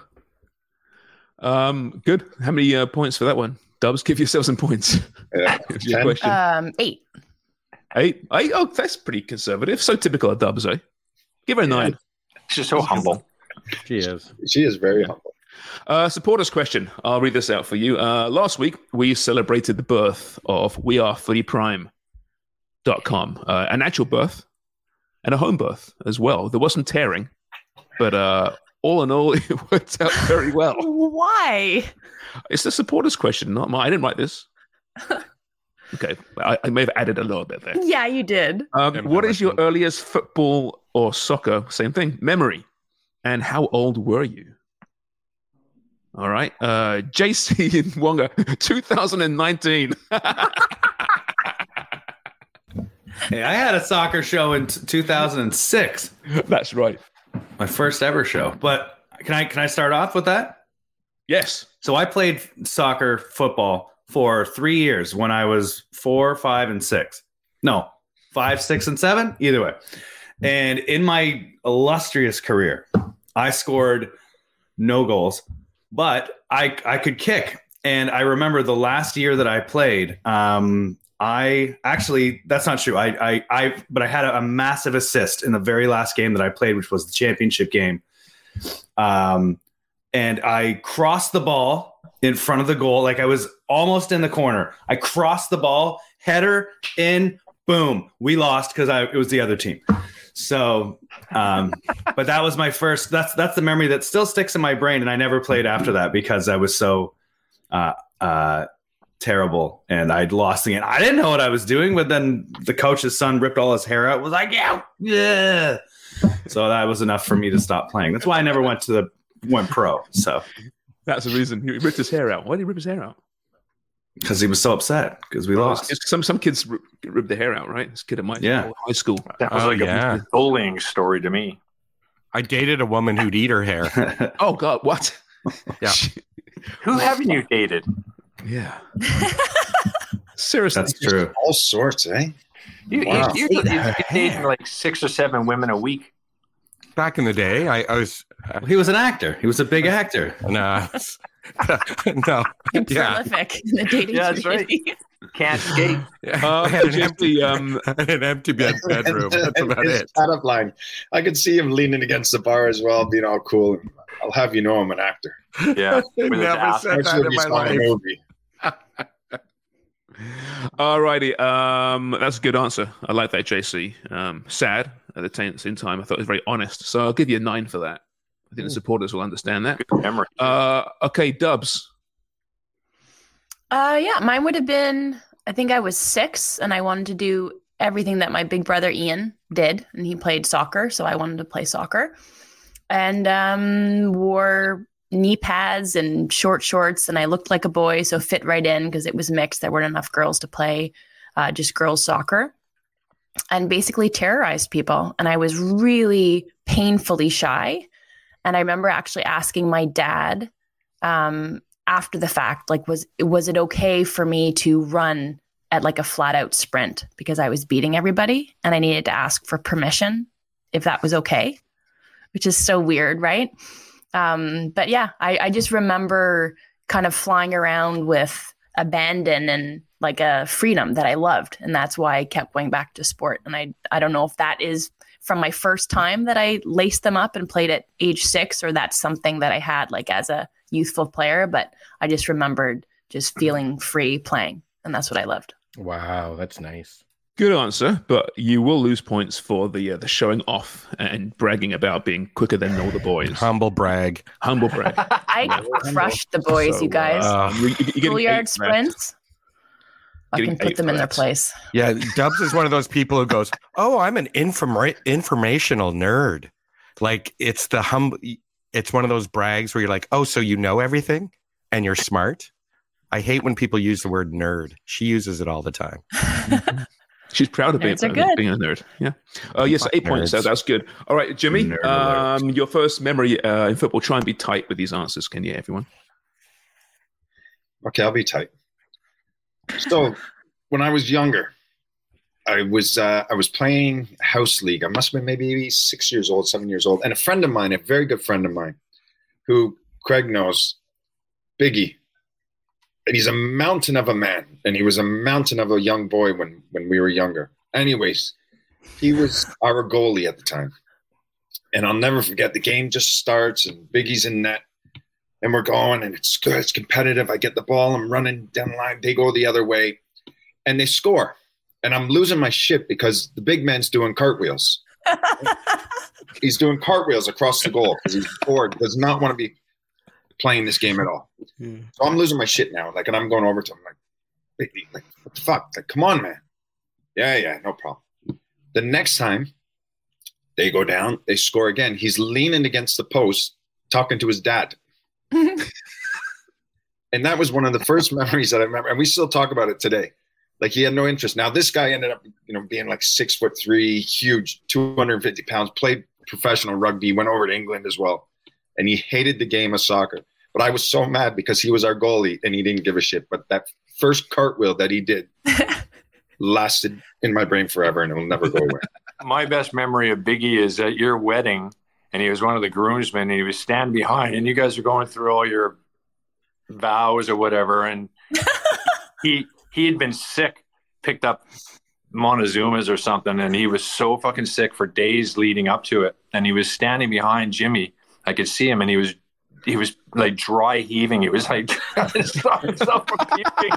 Good. How many points for that one? Dubs, give yourself some points. Your question. 8. 8? Oh, that's pretty conservative. So typical of Dubs, eh? Give her a 9. She's so humble. She is. She is very humble. Supporters question. I'll read this out for you. Last week, we celebrated the birth of WeAreFootyPrime.com. An actual birth and a home birth as well. There wasn't tearing, but all in all, it worked out very well. Why? It's the supporters question, not mine. I didn't write this. Okay, I may have added a little bit there. Yeah, you did. What is your earliest football or soccer, same thing, memory? And how old were you? All right. JC in Wonga, 2019. Hey, I had a soccer show in 2006. That's right. My first ever show. But can I start off with that? Yes. So I played soccer, football for 3 years when I was 4, 5, and 6. No, 5, 6, and 7. Either way. And in my illustrious career, I scored no goals, but I could kick. And I remember the last year that I played, I actually, that's not true. But I had a massive assist in the very last game that I played, which was the championship game. And I crossed the ball in front of the goal. Like I was almost in the corner. I crossed the ball, header in, boom. We lost because it was the other team. So, but that was my first, that's the memory that still sticks in my brain. And I never played after that because I was so, terrible and I'd lost the game. I didn't know what I was doing, but then the coach's son ripped all his hair out, was like, yeah. So that was enough for me to stop playing. That's why I never went pro. So that's the reason he ripped his hair out. Why did he rip his hair out? Because he was so upset because we lost. Some kids rip their hair out, right? This kid at my high school. That was a bullying story to me. I dated a woman who'd eat her hair. Oh God, what? Yeah. Who haven't you dated? Yeah. Seriously, that's true. All sorts, eh? You're dating like 6 or 7 women a week. Back in the day, I was. He was an actor. He was a big actor. No. Prolific in the dating that's right. Can't skate. I had an empty bedroom. That's about it. Stand-up line. I could see him leaning against the bar as well, being all cool. I'll have you know I'm an actor. Yeah. Never said that in my life. All righty. That's a good answer. I like that, JC. Sad at the same time. I thought it was very honest. So I'll give you a 9 for that. I think the supporters will understand that. Good memory. Okay, Dubs. Yeah, mine would have been I think I was 6 and I wanted to do everything that my big brother Ian did. And he played soccer. So I wanted to play soccer and wore knee pads and short shorts. And I looked like a boy. So fit right in because it was mixed. There weren't enough girls to play just girls soccer, and basically terrorized people. And I was really painfully shy. And I remember actually asking my dad after the fact, like, was it okay for me to run at like a flat out sprint because I was beating everybody and I needed to ask for permission if that was okay, which is so weird, right? But yeah, I just remember kind of flying around with abandon and like a freedom that I loved. And that's why I kept going back to sport. And I don't know if that is from my first time that I laced them up and played at age 6, or that's something that I had like as a youthful player, but I just remembered just feeling free playing. And that's what I loved. Wow, that's nice. Good answer, but you will lose points for the showing off and bragging about being quicker than all the boys. Humble brag. I crushed the boys, you guys. Schoolyard sprints. I can put them in their place. Yeah, Dubs is one of those people who goes, "Oh, I'm an informational nerd." Like it's it's one of those brags where you're like, "Oh, so you know everything and you're smart." I hate when people use the word nerd. She uses it all the time. She's proud of being a nerd. Yeah. Yes, 8 points. That's good. All right, Jimmy, your first memory in football. Try and be tight with these answers, can you, everyone? Okay, I'll be tight. So, when I was younger, I was playing house league. I must have been maybe 6 years old, 7 years old, and a friend of mine, a very good friend of mine, who Craig knows, Biggie. And he's a mountain of a man, and he was a mountain of a young boy when we were younger. Anyways, he was our goalie at the time. And I'll never forget, the game just starts, and Biggie's in net, and we're going, and it's good, it's competitive. I get the ball, I'm running down the line, they go the other way, and they score. And I'm losing my shit because the big man's doing cartwheels. He's doing cartwheels across the goal because he's bored, does not want to be playing this game at all. So I'm losing my shit now. Like, and I'm going over to him like, what the fuck? Like, come on, man. Yeah, no problem. The next time they go down, they score again. He's leaning against the post, talking to his dad. And that was one of the first memories that I remember. And we still talk about it today. Like, he had no interest. Now, this guy ended up, being like 6'3", huge, 250 pounds, played professional rugby, went over to England as well. And he hated the game of soccer. But I was so mad because he was our goalie and he didn't give a shit. But that first cartwheel that he did lasted in my brain forever, and it will never go away. My best memory of Biggie is at your wedding, and he was one of the groomsmen, and he was standing behind, and you guys are going through all your vows or whatever. And he had been sick, picked up Montezuma's or something, and he was so fucking sick for days leading up to it. And he was standing behind Jimmy. I could see him, and he was like dry heaving. He was like trying to stop himself from puking.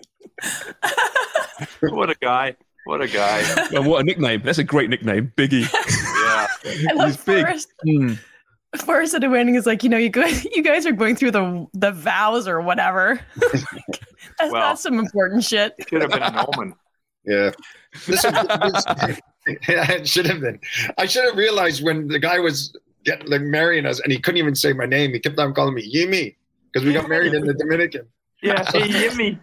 What a guy! What a guy! Well, what a nickname! That's a great nickname, Biggie. Yeah, I love Forrest. Forrest at a wedding is like, you guys are going through the vows or whatever. That's some important shit. It could have been an omen. Yeah. It should have been. I should have realized when the guy was marrying us and he couldn't even say my name. He kept on calling me Yimmy because we got married in the Dominican. Yeah, Yimmy.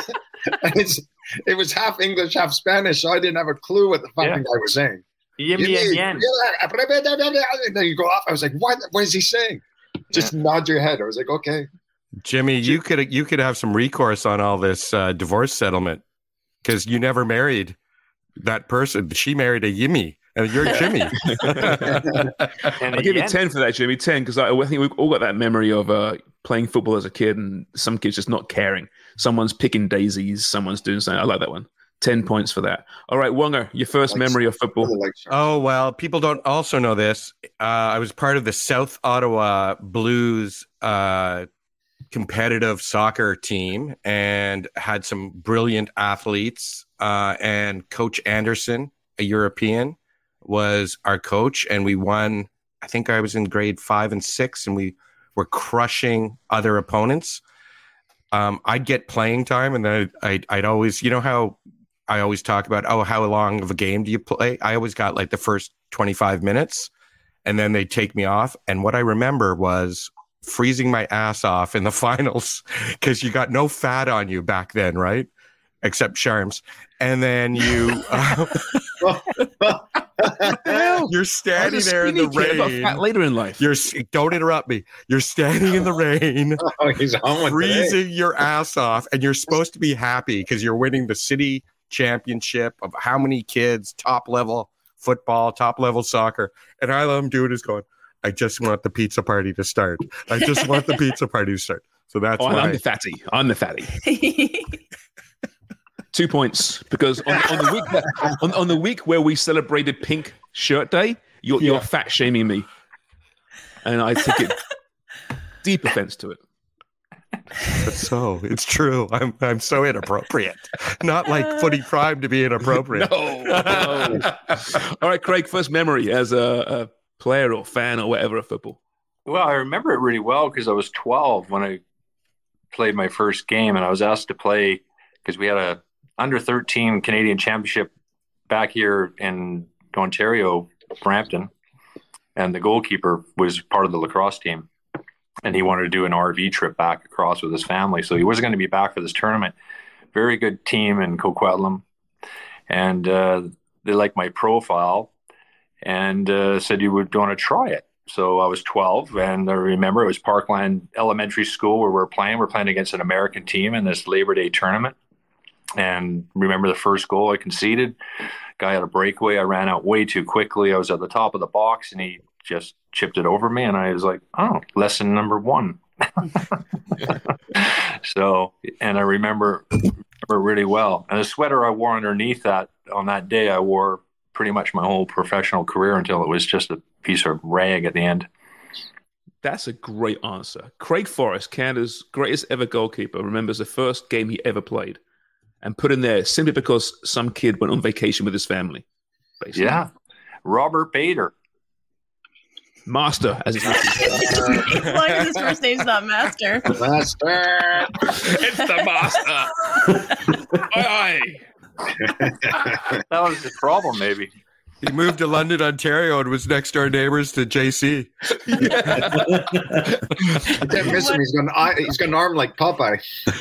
It was half English, half Spanish, so I didn't have a clue what the fucking guy was saying. Yimmy and yen. And then you go off. I was like, what is he saying? Just nod your head. I was like, okay. Jimmy, you could have some recourse on all this divorce settlement because you never married that person. She married a Yimmy. And you're Jimmy. I'll give you 10 for that, Jimmy. 10, because I think we've all got that memory of playing football as a kid and some kids just not caring. Someone's picking daisies. Someone's doing something. I like that one. 10 points for that. All right, Wonger, your first memory of football. Oh, well, people don't also know this. I was part of the South Ottawa Blues competitive soccer team and had some brilliant athletes. And Coach Anderson, a European, was our coach, and we won. I think I was in grade 5 and 6, and we were crushing other opponents. I'd get playing time, and then I'd always, you know how I always talk about, how long of a game do you play? I always got like the first 25 minutes, and then they'd take me off. And what I remember was freezing my ass off in the finals because you got no fat on you back then, right? Except Charms. And then you're standing there in the rain. Fat later in life. Don't interrupt me. You're standing in the rain, he's on freezing your ass off, and you're supposed to be happy because you're winning the city championship of how many kids, top level football, top level soccer. And all I'm doing is going, I just want the pizza party to start. I just want the pizza party to start. So that's why I'm the fatty. 2 points, because on the week where we celebrated Pink Shirt Day, you're fat shaming me, and I took it deep offense to it. So it's true. I'm so inappropriate. Not like Footy Prime to be inappropriate. No. All right, Craig. First memory as a player or fan or whatever of football. Well, I remember it really well because I was 12 when I played my first game, and I was asked to play because we had a under 13 Canadian championship back here in Ontario, Brampton, and the goalkeeper was part of the lacrosse team, and he wanted to do an RV trip back across with his family, so he wasn't going to be back for this tournament. Very good team in Coquitlam, and they liked my profile and said you would want to try it. So I was 12, and I remember it was Parkland Elementary School where we're playing against an American team in this Labor Day tournament. And remember the first goal I conceded, guy had a breakaway. I ran out way too quickly. I was at the top of the box, and he just chipped it over me. And I was like, lesson number 1. So, and I remember really well. And the sweater I wore underneath that on that day, I wore pretty much my whole professional career until it was just a piece of rag at the end. That's a great answer. Craig Forrest, Canada's greatest ever goalkeeper, remembers the first game he ever played and put in there simply because some kid went on vacation with his family. Basically. Yeah. Robert Bader. Master, as it's as long as his first name's not Master. Master. It's the Master. Aye. That was the problem, maybe. He moved to London, Ontario, and was next door neighbors to JC. I can't miss him. He's got an arm like Popeye.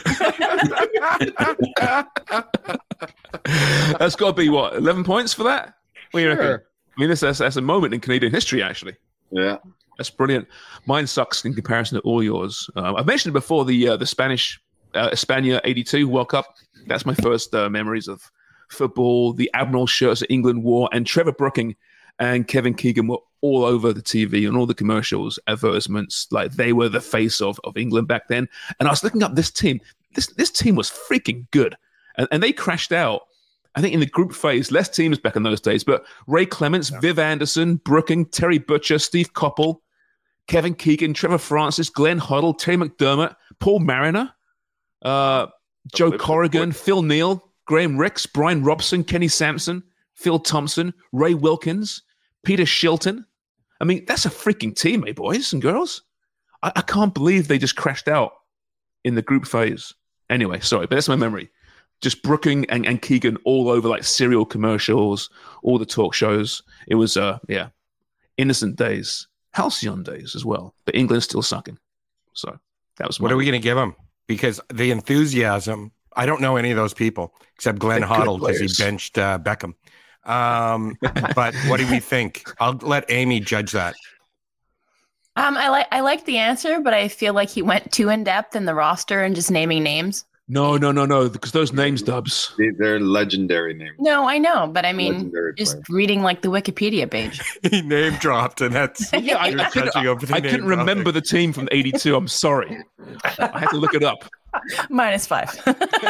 That's got to be, 11 points for that? What do you reckon? I mean, that's a moment in Canadian history, actually. Yeah. That's brilliant. Mine sucks in comparison to all yours. I've mentioned before the Spanish España 82 World Cup. That's my first memories of football. The Admiral shirts that England wore, and Trevor Brooking and Kevin Keegan were all over the TV and all the commercials, advertisements. Like, they were the face of England back then. And I was looking up this team. This team was freaking good. And they crashed out, I think, in the group phase. Less teams back in those days, but Ray Clements, Viv Anderson, Brooking, Terry Butcher, Steve Coppell, Kevin Keegan, Trevor Francis, Glenn Hoddle, Terry McDermott, Paul Mariner, Joe Corrigan, Phil Neal, Graham Ricks, Brian Robson, Kenny Sampson, Phil Thompson, Ray Wilkins, Peter Shilton. I mean, that's a freaking team, eh, boys and girls? I can't believe they just crashed out in the group phase. Anyway, sorry, but that's my memory. Just Brooking and Keegan all over, like, cereal commercials, all the talk shows. It was, innocent days, halcyon days as well. But England's still sucking. So that was what are we going to give them? Because the enthusiasm, I don't know any of those people except Glenn Hoddle because he benched Beckham. But what do we think? I'll let Amy judge that. I like the answer, but I feel like he went too in depth in the roster and just naming names. No, because those names, Dubs. They're legendary names. No, I know, but I mean, just reading like the Wikipedia page. He name dropped, and that's I couldn't remember the team from 82. I'm sorry, I had to look it up. -5.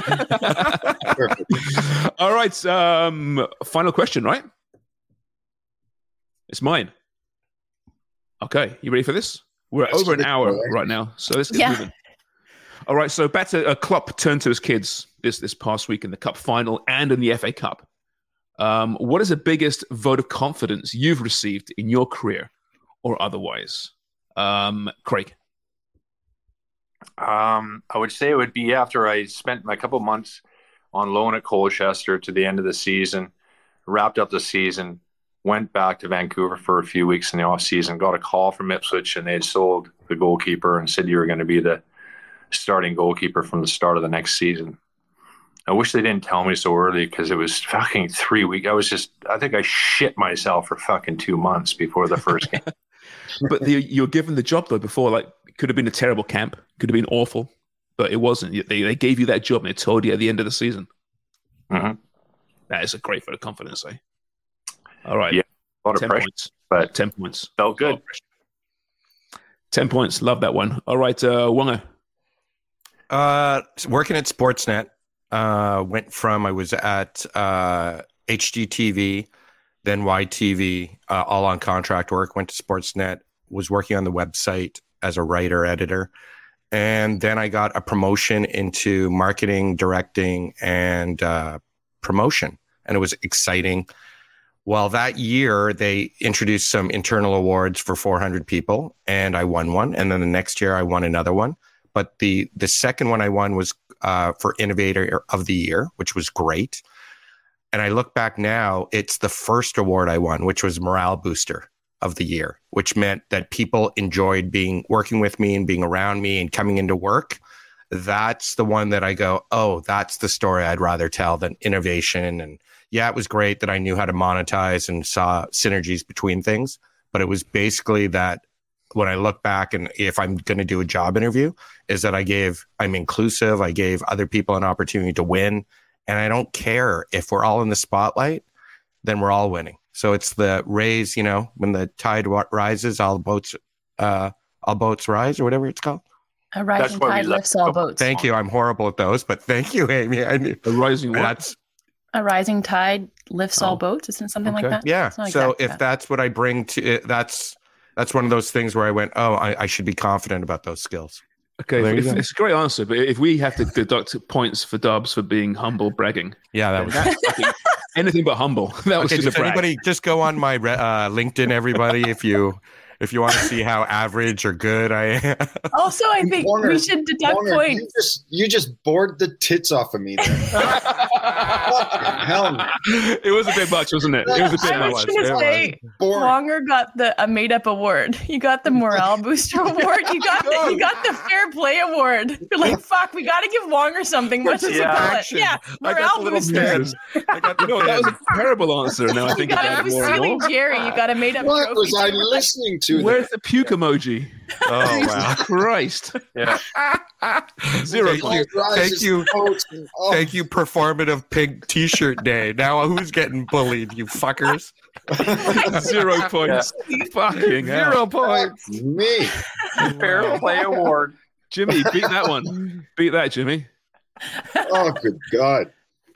All right, final question, right? It's mine. Okay, you ready for this? We're over an hour right now, so let's get moving. All right, so back to Klopp turned to his kids this past week in the Cup final and in the FA Cup. What is the biggest vote of confidence you've received in your career or otherwise? Craig? I would say it would be after I spent my couple months on loan at Colchester to the end of the season, wrapped up the season, went back to Vancouver for a few weeks in the off season, got a call from Ipswich, and they had sold the goalkeeper and said you were going to be the starting goalkeeper from the start of the next season. I wish they didn't tell me so early because it was fucking 3 weeks. I think I shit myself for fucking 2 months before the first game. But you were given the job though before, like it could have been a terrible camp, could have been awful, but it wasn't. They gave you that job and they told you at the end of the season. Mm-hmm. That is a great vote of confidence, eh? All right. Yeah, a lot of 10 pressure, points. but 10 points. Felt good. 10 points. Love that one. All right, Wonga. Working at Sportsnet. I was at HGTV, then YTV, all on contract work. Went to Sportsnet. Was working on the website as a writer, editor. And then I got a promotion into marketing, directing, and promotion. And it was exciting. Well, that year, they introduced some internal awards for 400 people, and I won one. And then the next year, I won another one. But the second one I won was for Innovator of the Year, which was great. And I look back now, it's the first award I won, which was Morale Booster of the Year, which meant that people enjoyed working with me and being around me and coming into work. That's the one that I go, oh, that's the story I'd rather tell than innovation. And yeah, it was great that I knew how to monetize and saw synergies between things. But it was basically that when I look back and if I'm going to do a job interview, is that I'm inclusive. I gave other people an opportunity to win. And I don't care if we're all in the spotlight, then we're all winning. So it's the raise, when the tide rises, all boats rise or whatever it's called. A rising tide lifts all boats. Thank you. I'm horrible at those, but thank you, Amy. I knew. A rising what? A rising tide lifts all boats. Isn't it something like that? Yeah. So if that's what I bring to it, that's one of those things where I went, oh, I should be confident about those skills. Okay, it's a great answer, but if we have to deduct points for Dubs for being humble bragging, that's anything but humble. That was just a brag. Anybody just go on my LinkedIn, everybody, if you want to see how average or good I am. Also, I think we should deduct points. You just bored the tits off of me there. Hell no. It was a bit much, wasn't it? It was a bit I was going to say, Wonger got a made-up award. You got the Morale Booster Award. You got the Fair Play Award. You're like, fuck, we got to give Wonger something. Much as we call it. Yeah, Morale Booster. That was a terrible answer. Now I think I was stealing Jerry. You got a made-up trophy. What was I listening to? Where's the puke emoji? Oh, wow. Christ. Yeah. 0 points. Thank you. Thank you, Performative Pig T-shirt Day. Now who's getting bullied, you fuckers? 0 points. Yeah. Fucking 0 points. Me. Fair Play Award. Jimmy, beat that one. Beat that, Jimmy. Oh, good God.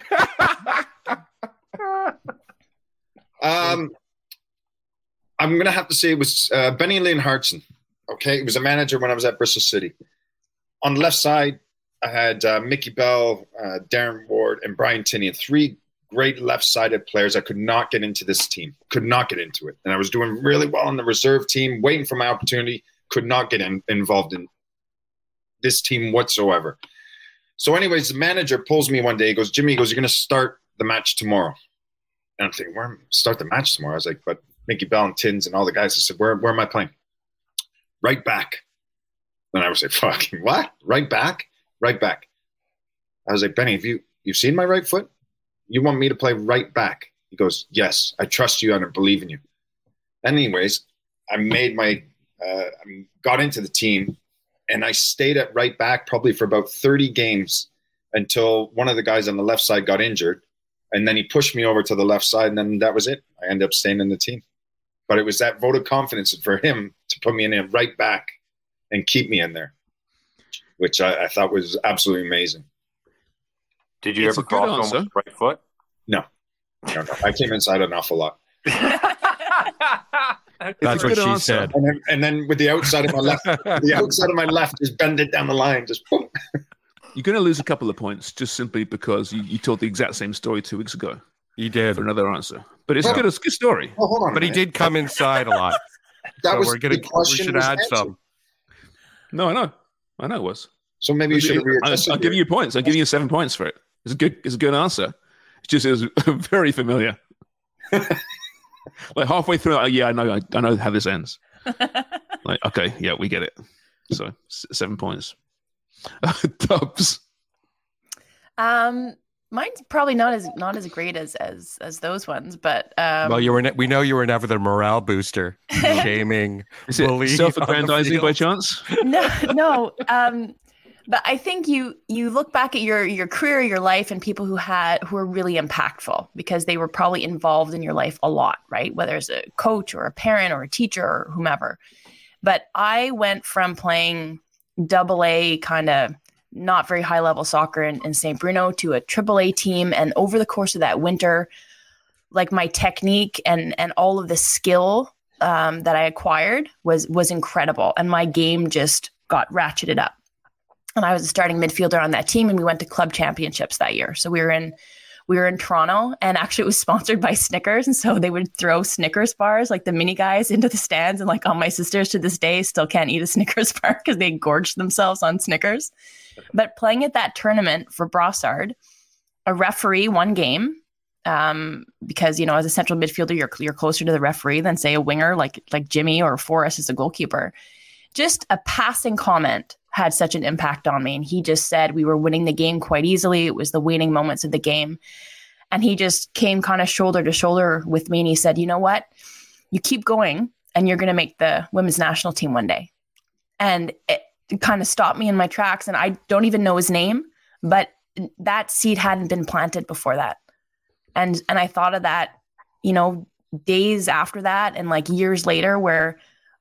I'm going to have to say it was Benny Lynn Hartson. Okay, he was a manager when I was at Bristol City. On the left side, I had Mickey Bell, Darren Ward, and Brian Tinian, three great left-sided players. I could not get into this team, could not get into it. And I was doing really well on the reserve team, waiting for my opportunity, could not get involved in this team whatsoever. So anyways, the manager pulls me one day, he goes, Jimmy, you're going to start the match tomorrow. And I'm thinking, start the match tomorrow? I was like, but Mickey Bell and Tins and all the guys, I said, where am I playing? Right back. And I was like, fucking what? Right back? Right back. I was like, Benny, have you've seen my right foot? You want me to play right back? He goes, yes, I trust you and I believe in you. Anyways, I made got into the team and I stayed at right back probably for about 30 games until one of the guys on the left side got injured. And then he pushed me over to the left side and then that was it. I ended up staying in the team. But it was that vote of confidence for him to put me in right back and keep me in there, which I thought was absolutely amazing. Did you ever cross him with right foot? No. I came inside an awful lot. That's what she said. And then with the outside of my left, just bend it down the line, just boom. You're going to lose a couple of points just simply because you told the exact same story 2 weeks ago. You did. For another answer. But it's good. It's a good story. Oh, hold on but he did come inside a lot. That so was the question. We should add some. No, I know. I know it was. So maybe you should have readjusted. I'm giving you points. I'm giving you 7 points for it. It's a good answer. It was very familiar. Like halfway through, I know how this ends. Like, okay, yeah, we get it. So 7 points. Dubs. Mine's probably not as great as those ones, but well, we know you were never the morale booster, shaming, is it self-aggrandizing by chance? No. But I think you look back at your career, your life, and people who were really impactful because they were probably involved in your life a lot, right? Whether it's a coach or a parent or a teacher or whomever. But I went from playing AA kind of not very high level soccer in St. Bruno to a AAA team. And over the course of that winter, like my technique and all of the skill that I acquired was incredible. And my game just got ratcheted up. And I was a starting midfielder on that team, and we went to club championships that year. So we were in Toronto, and actually it was sponsored by Snickers. And so they would throw Snickers bars, like the mini guys, into the stands. And like all my sisters to this day still can't eat a Snickers bar because they gorged themselves on Snickers. But playing at that tournament for Brossard, a referee one game, because, as a central midfielder, you're closer to the referee than, say, a winger like Jimmy or Forrest as a goalkeeper. Just a passing comment had such an impact on me. And he just said we were winning the game quite easily. It was the waning moments of the game. And he just came kind of shoulder to shoulder with me. And he said, you know what? You keep going and you're going to make the women's national team one day. And it kind of stopped me in my tracks. And I don't even know his name, but that seed hadn't been planted before that. And I thought of that, days after that and like years later where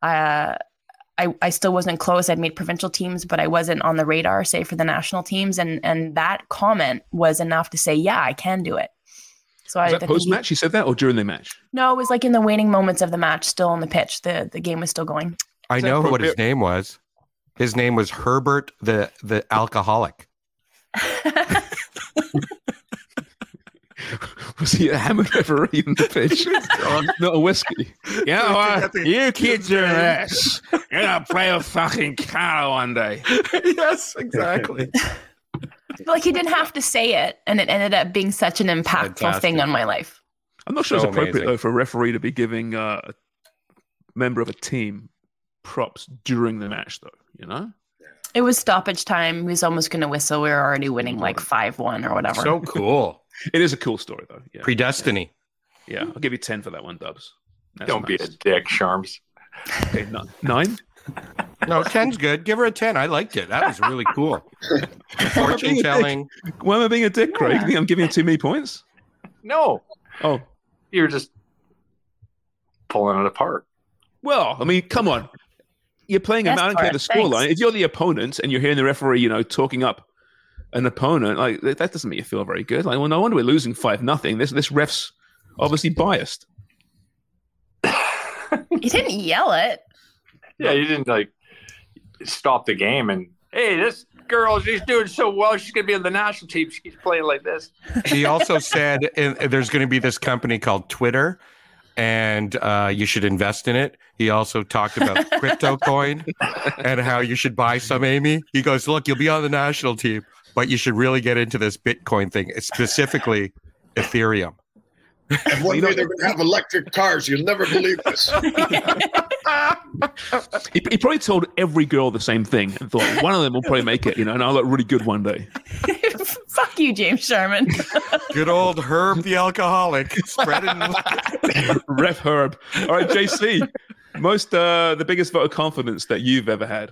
I still wasn't close. I'd made provincial teams, but I wasn't on the radar, say, for the national teams. And that comment was enough to say, yeah, I can do it. So was that post-match? He said that, or during the match? No, it was like in the waning moments of the match, still on the pitch. The game was still going. I know what his name was. His name was Herbert the alcoholic. Was he a hammered referee in the pitch? Not a whiskey. You know what? You kids are this. You're going to play with fucking Carlo one day. Yes, exactly. Like he didn't have to say it, and it ended up being such an impactful thing on my life. I'm not sure it's appropriate, though, for a referee to be giving a member of a team props during the match, though, It was stoppage time. He was almost going to whistle. We were already winning like 5-1 or whatever. So cool. It is a cool story, though. Yeah. Predestiny. Yeah, I'll give you 10 for that one, Dubs. Don't be a dick, Sharms. Okay, 9? No, 10's good. Give her a 10. I liked it. That was really cool. Fortune telling. Why am I being a dick, Craig? You think I'm giving you too many points? No. Oh. You're just pulling it apart. Well, I mean, come on. You're playing I don't care the scoreline. If you're the opponent and you're hearing the referee, talking up an opponent, like that doesn't make you feel very good. Like, well, no wonder we're losing 5-0. This ref's obviously biased. You didn't yell it. Yeah, you didn't stop the game and hey, this girl, she's doing so well. She's going to be on the national team. She keeps playing like this. He also said there's going to be this company called Twitter, and you should invest in it. He also talked about crypto coin and how you should buy some, Amy. He goes, look, you'll be on the national team, but you should really get into this Bitcoin thing, specifically Ethereum. And one day they're going to have electric cars. You'll never believe this. He probably told every girl the same thing and thought one of them will probably make it, and I'll look really good one day. Fuck you, James Sharman. Good old Herb the alcoholic. Spreading Ref Herb. All right, JC. The biggest vote of confidence that you've ever had.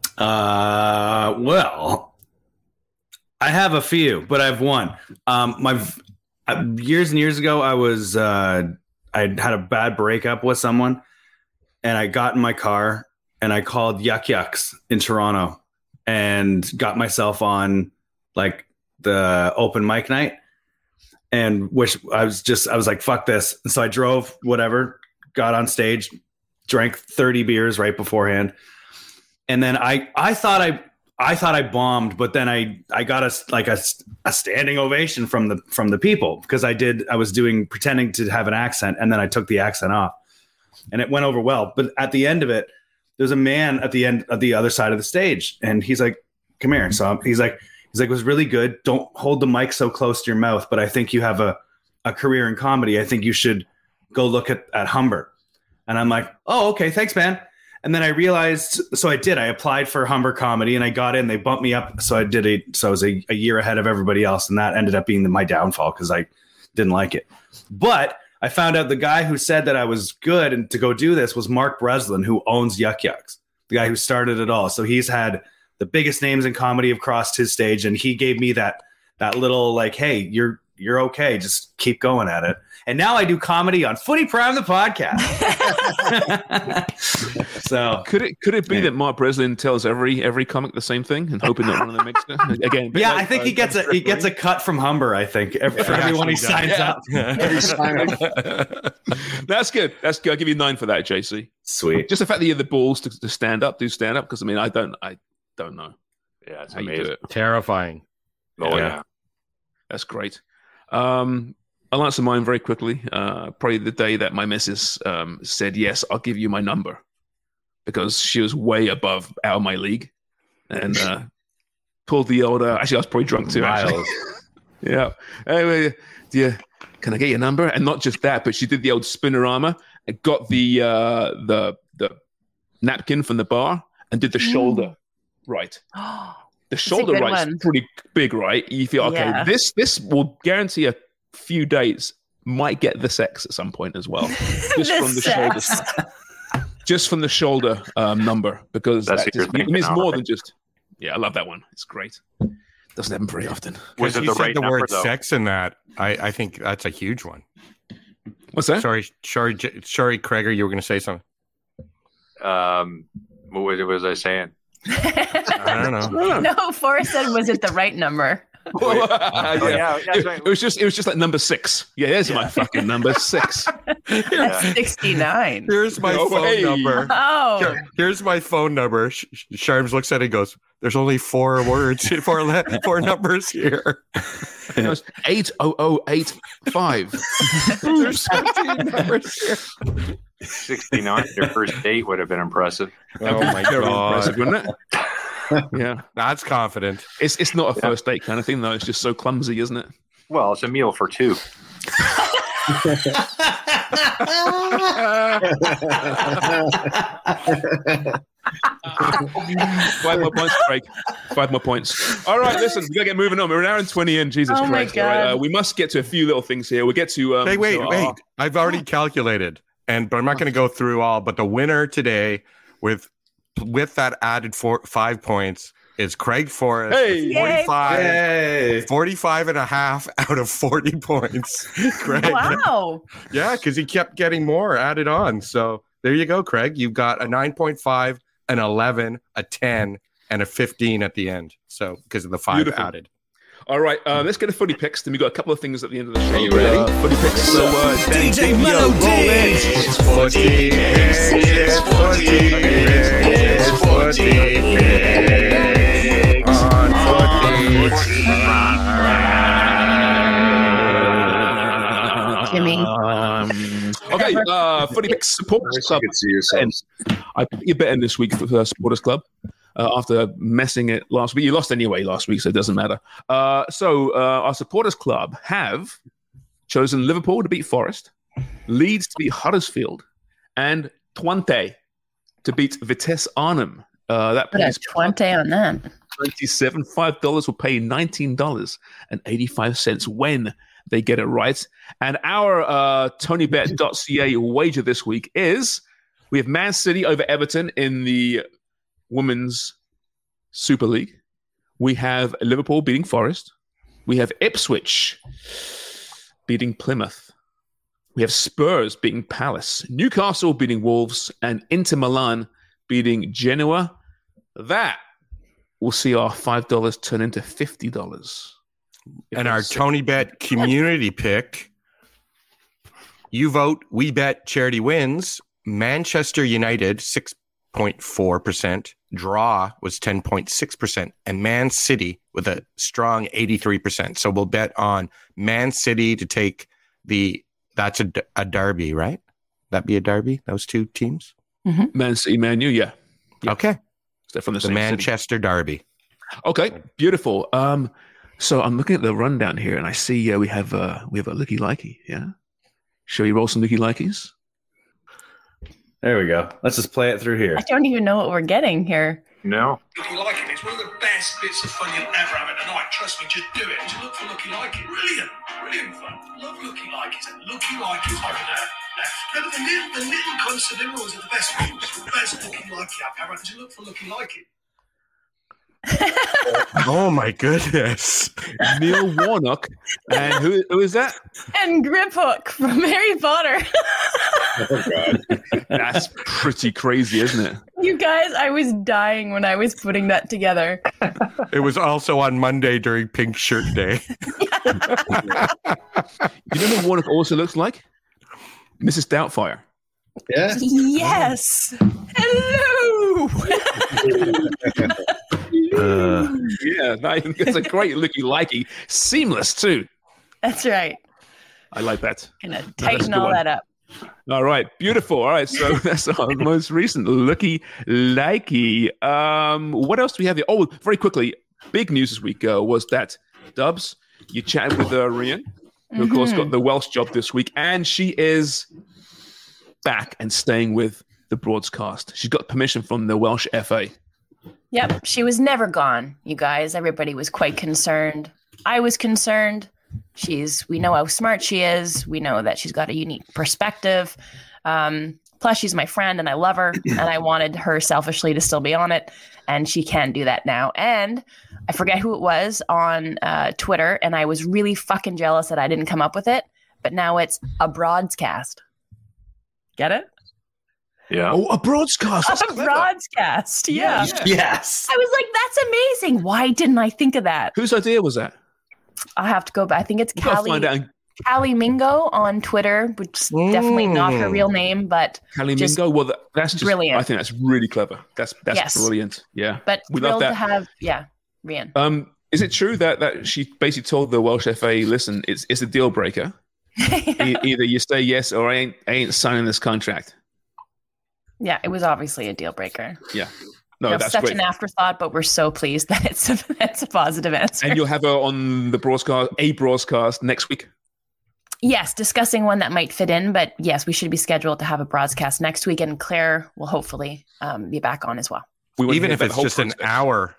Well, I have a few, but I have one. Years and years ago, I had a bad breakup with someone, and I got in my car and I called Yuck Yucks in Toronto and got myself on like the open mic night, and I was like, fuck this. And so I drove, whatever, got on stage, drank 30 beers right beforehand. And then I thought I bombed, but then I got a standing ovation from the people because I was pretending to have an accent, and then I took the accent off, and it went over well. But at the end of it, there's a man at the end of the other side of the stage, and he's like, "Come here." So he's like, "It was really good. Don't hold the mic so close to your mouth, but I think you have a career in comedy. I think you should go look at Humber." And I'm like, "Oh, okay, thanks, man." And then I realized, so I did. I applied for Humber Comedy, and I got in. They bumped me up, so I was a year ahead of everybody else, and that ended up being my downfall because I didn't like it. But I found out the guy who said that I was good and to go do this was Mark Breslin, who owns Yuck Yucks, the guy who started it all. So he's had the biggest names in comedy have crossed his stage, and he gave me that little like, "Hey, you're okay. Just keep going at it." And now I do comedy on Footy Prime, the podcast. So could it be that Mark Breslin tells every comic the same thing and hoping that one of them makes it again? Yeah, I think he gets a cut from Humber. I think for everyone he signs up. That's good. That's good. I'll give you 9 for that, JC. Sweet. Just the fact that you have the balls to stand up, because I mean, I don't know. Yeah, it's how amazing. you do it. Terrifying. Oh yeah. That's great. I'll answer mine very quickly. Probably the day that my missus said, "Yes, I'll give you my number," because she was way out of my league, and pulled the old. Actually, I was probably drunk too. Actually. Yeah. Anyway, can I get your number? And not just that, but she did the old Spinorama and got the napkin from the bar and did the shoulder right. The shoulder right's pretty big, right? You feel okay. This will guarantee a few dates, might get the sex at some point as well, just from the shoulder, just from the shoulder number, because it means more than just. Yeah, I love that one. It's great. Doesn't happen very often. Was it the right number? Word though? Sex in that? I think that's a huge one. What's that? Sorry, Craiger, you were going to say something. What was I saying? I don't know. No, Forrest said, "Was it the right number?" It was just like number 6. Yeah, here's my fucking number 6. That's 69. Here's my phone number. Oh, here's my phone number. Sharms looks at it and goes, "There's only 4 words, 4 numbers here." 80085. There's 17 numbers here. 69. Your first date would have been impressive. Oh my god, impressive, wouldn't it? Yeah, that's confident. It's not a first date kind of thing though. It's just so clumsy, isn't it? Well, it's a meal for 2. 5 more points, Craig. 5 more points. All right, listen, we gotta get moving on. We're an hour and 20 in. Jesus Christ! My God. All right, we must get to a few little things here. We get to. Hey, wait! I've already calculated, but I'm not going to go through all. But the winner today, with that added 5 points, is Craig Forrest. Hey, 45 and a half out of 40 points. Craig. Wow. Yeah, because he kept getting more added on. So there you go, Craig. You've got a 9.5, an 11, a 10, and a 15 at the end. So because of the 5 Beautiful. Added. All right, let's get to footy picks. Then we got a couple of things at the end of the show. Are you ready? Footy picks. So, DJ Melody. It's footy picks. It's footy picks. It's footy picks. On footy. Jimmy. Okay, footy picks. Supporters Club. I put your bet in this week for the Supporters Club. After messing it last week. You lost anyway last week, so it doesn't matter. So our supporters club have chosen Liverpool to beat Forest, Leeds to beat Huddersfield, and Twente to beat Vitesse Arnhem. That put a Twente on that. 27. $5 will pay $19.85 when they get it right. And our TonyBet.ca wager this week is we have Man City over Everton in the Women's Super League. We have Liverpool beating Forest. We have Ipswich beating Plymouth. We have Spurs beating Palace. Newcastle beating Wolves. And Inter Milan beating Genoa. That will see our $5 turn into $50. And our Tony Bet community pick. You vote, we bet, charity wins. Manchester United, 6.4%. Draw was 10.6%, and Man City with a strong 83%. So we'll bet on Man City to take that's a derby, right? That be a derby? Those two teams? Mm-hmm. Man City, Man U, yeah. Yeah. Okay. So from the Manchester city. Derby. Okay, beautiful. So I'm looking at the rundown here, and I see we have a looky likey. Yeah, shall we roll some looky likies? There we go. Let's just play it through here. I don't even know what we're getting here. No. Looky likey, it's one of the best bits of fun you'll ever have at a night. Trust me, just do it. Just look for looky likey. Brilliant fun. Love looky likeys and looky likeys over there. Remember the little cunts of the rules are the best ones. The best looky likey I've ever had. Just look for looky likey. Oh my goodness. Neil Warnock. And who is that? And Griphook from Harry Potter. Oh god. That's pretty crazy, isn't it? You guys, I was dying when I was putting that together. It was also on Monday during Pink Shirt Day. You know who Warnock also looks like? Mrs. Doubtfire. Yeah. Yes. Hello. Yeah, that's a great looky likey. Seamless too. That's right. I like that. Gonna tighten all that up. All right, beautiful. All right, so that's our most recent looky likey. What else do we have here? Oh, very quickly, big news this week was that Dubs, you chatted with Rian, who of course got the Welsh job this week, and she is back and staying with the broadcast. She's got permission from the Welsh FA. Yep, she was never gone, you guys. Everybody was quite concerned. I was concerned. We know how smart she is. We know that she's got a unique perspective. Plus, she's my friend and I love her. And I wanted her selfishly to still be on it. And she can do that now. And I forget who it was on Twitter. And I was really fucking jealous that I didn't come up with it. But now it's a broadcast. Get it? Yeah. Oh, a broadcast. A broadcast. Yeah. Yes. I was like, that's amazing. Why didn't I think of that? Whose idea was that? I'll have to go back. I think it's Callie Mingo on Twitter, which is definitely not her real name, but Callie Mingo. Well, that's just brilliant. I think that's really clever. That's brilliant. Yeah. But we love that. To have, Rian. Is it true that she basically told the Welsh FA, listen, it's a deal breaker. Either you say yes or I ain't signing this contract. Yeah, it was obviously a deal breaker. Yeah. No, that's such great. An afterthought, but we're so pleased that it's a positive answer. And you'll have her on the broadcast next week. Yes, discussing one that might fit in, but yes, we should be scheduled to have a broadcast next week, and Claire will hopefully be back on as well. Even if it's just an hour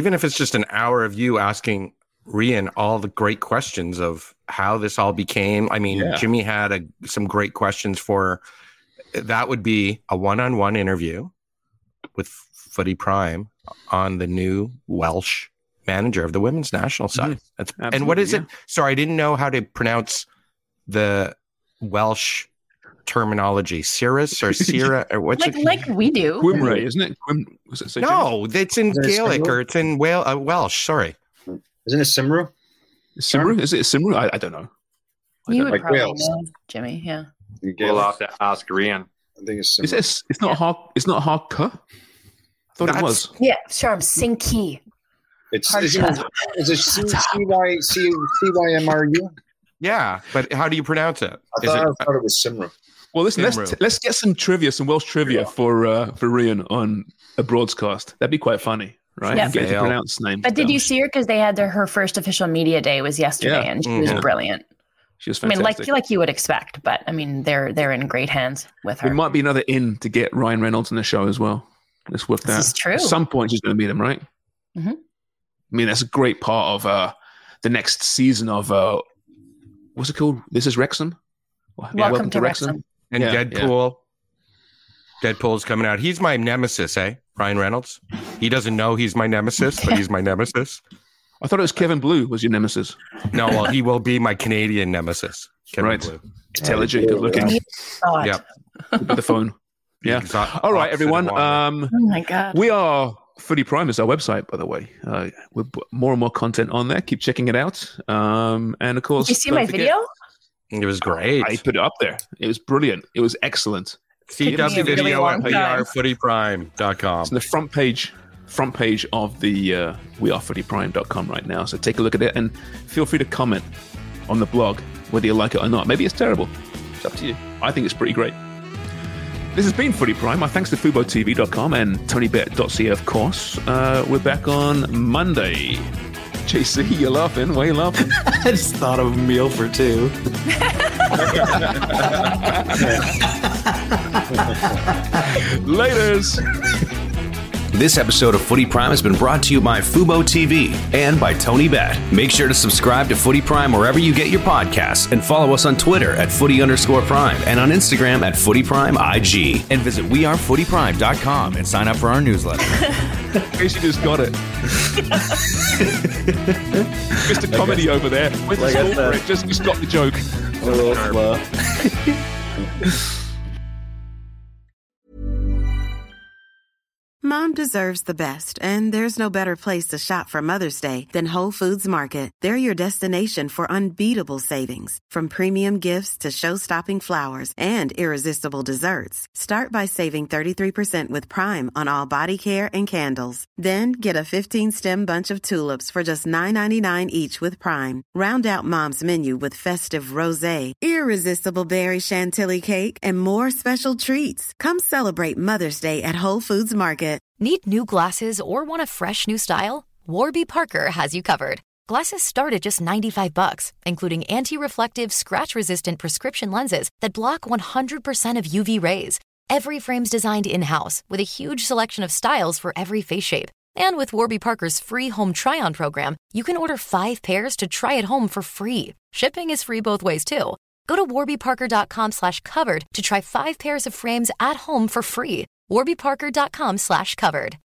of you asking Rian all the great questions of how this all became. I mean, Jimmy had some great questions for her. That would be a one-on-one interview with Footy Prime on the new Welsh manager of the women's national side. And what is it? Sorry, I didn't know how to pronounce the Welsh terminology. Cirrus or Sierra or what's it? Like we do. Gwimray, isn't it? No, it's in Gaelic or it's in Welsh. Sorry. Isn't it Cymru? Cymru? Is it Cymru? I don't know. You would probably know, Jimmy. Yeah. We'll have to ask Rian. I think it's Cymru. It's not Harka? I thought it was. Yeah, sure. I'm Sinky. Is it CYMRU? Yeah, but how do you pronounce it? I thought it was Cymru. Well, listen, let's get some Welsh trivia for Rian on a broadcast. That'd be quite funny, right? Yeah. Get to pronounce names. But did you see her? Because they had her first official media day was yesterday, and she was brilliant. She was fantastic. I mean, like you would expect, but I mean, they're in great hands with her. It might be another in to get Ryan Reynolds on the show as well. Let's work that. This is true. At some point, she's going to meet him, right? Mm-hmm. I mean, that's a great part of the next season of what's it called? This is Wrexham. Welcome to Wrexham. And Deadpool. Yeah. Deadpool's coming out. He's my nemesis, Ryan Reynolds. He doesn't know he's my nemesis, but he's my nemesis. I thought it was Kevin Blue was your nemesis. No, well, he will be my Canadian nemesis. Kevin Blue. Intelligent, good looking. Yep. With the phone. Yeah. All right, everyone. Oh my God. We are Footy Prime is our website, by the way. We put more and more content on there. Keep checking it out. And of course, did you see my video? It was great. I put it up there. It was brilliant. It was excellent. CW video at wearefootyprime.com. It's in the front page of the wearefootyprime.com right now. So take a look at it and feel free to comment on the blog whether you like it or not. Maybe it's terrible. It's up to you. I think it's pretty great. This has been Footy Prime. My thanks to FuboTV.com and TonyBet.ca, of course. We're back on Monday. JC, you're laughing. Why are you laughing? I just thought of a meal for two. Laters. This episode of Footy Prime has been brought to you by Fubo TV and by Tony Bet. Make sure to subscribe to Footy Prime wherever you get your podcasts and follow us on Twitter at @Footy_Prime and on Instagram at FootyPrimeIG. And visit wearefootyprime.com and sign up for our newsletter. Casey just got it. Mr. Comedy over there. Went to school for it. Just got the joke. A little slow. Mom deserves the best, and there's no better place to shop for Mother's Day than Whole Foods Market. They're your destination for unbeatable savings, from premium gifts to show-stopping flowers and irresistible desserts. Start by saving 33% with Prime on all body care and candles. Then get a 15-stem bunch of tulips for just $9.99 each with Prime. Round out Mom's menu with festive rosé, irresistible berry chantilly cake, and more special treats. Come celebrate Mother's Day at Whole Foods Market. Need new glasses or want a fresh new style? Warby Parker has you covered. Glasses start at just $95, including anti-reflective, scratch-resistant prescription lenses that block 100% of UV rays. Every frame's designed in-house with a huge selection of styles for every face shape. And with Warby Parker's free home try-on program, you can order 5 pairs to try at home for free. Shipping is free both ways, too. Go to warbyparker.com/covered to try 5 pairs of frames at home for free. warbyparker.com/covered.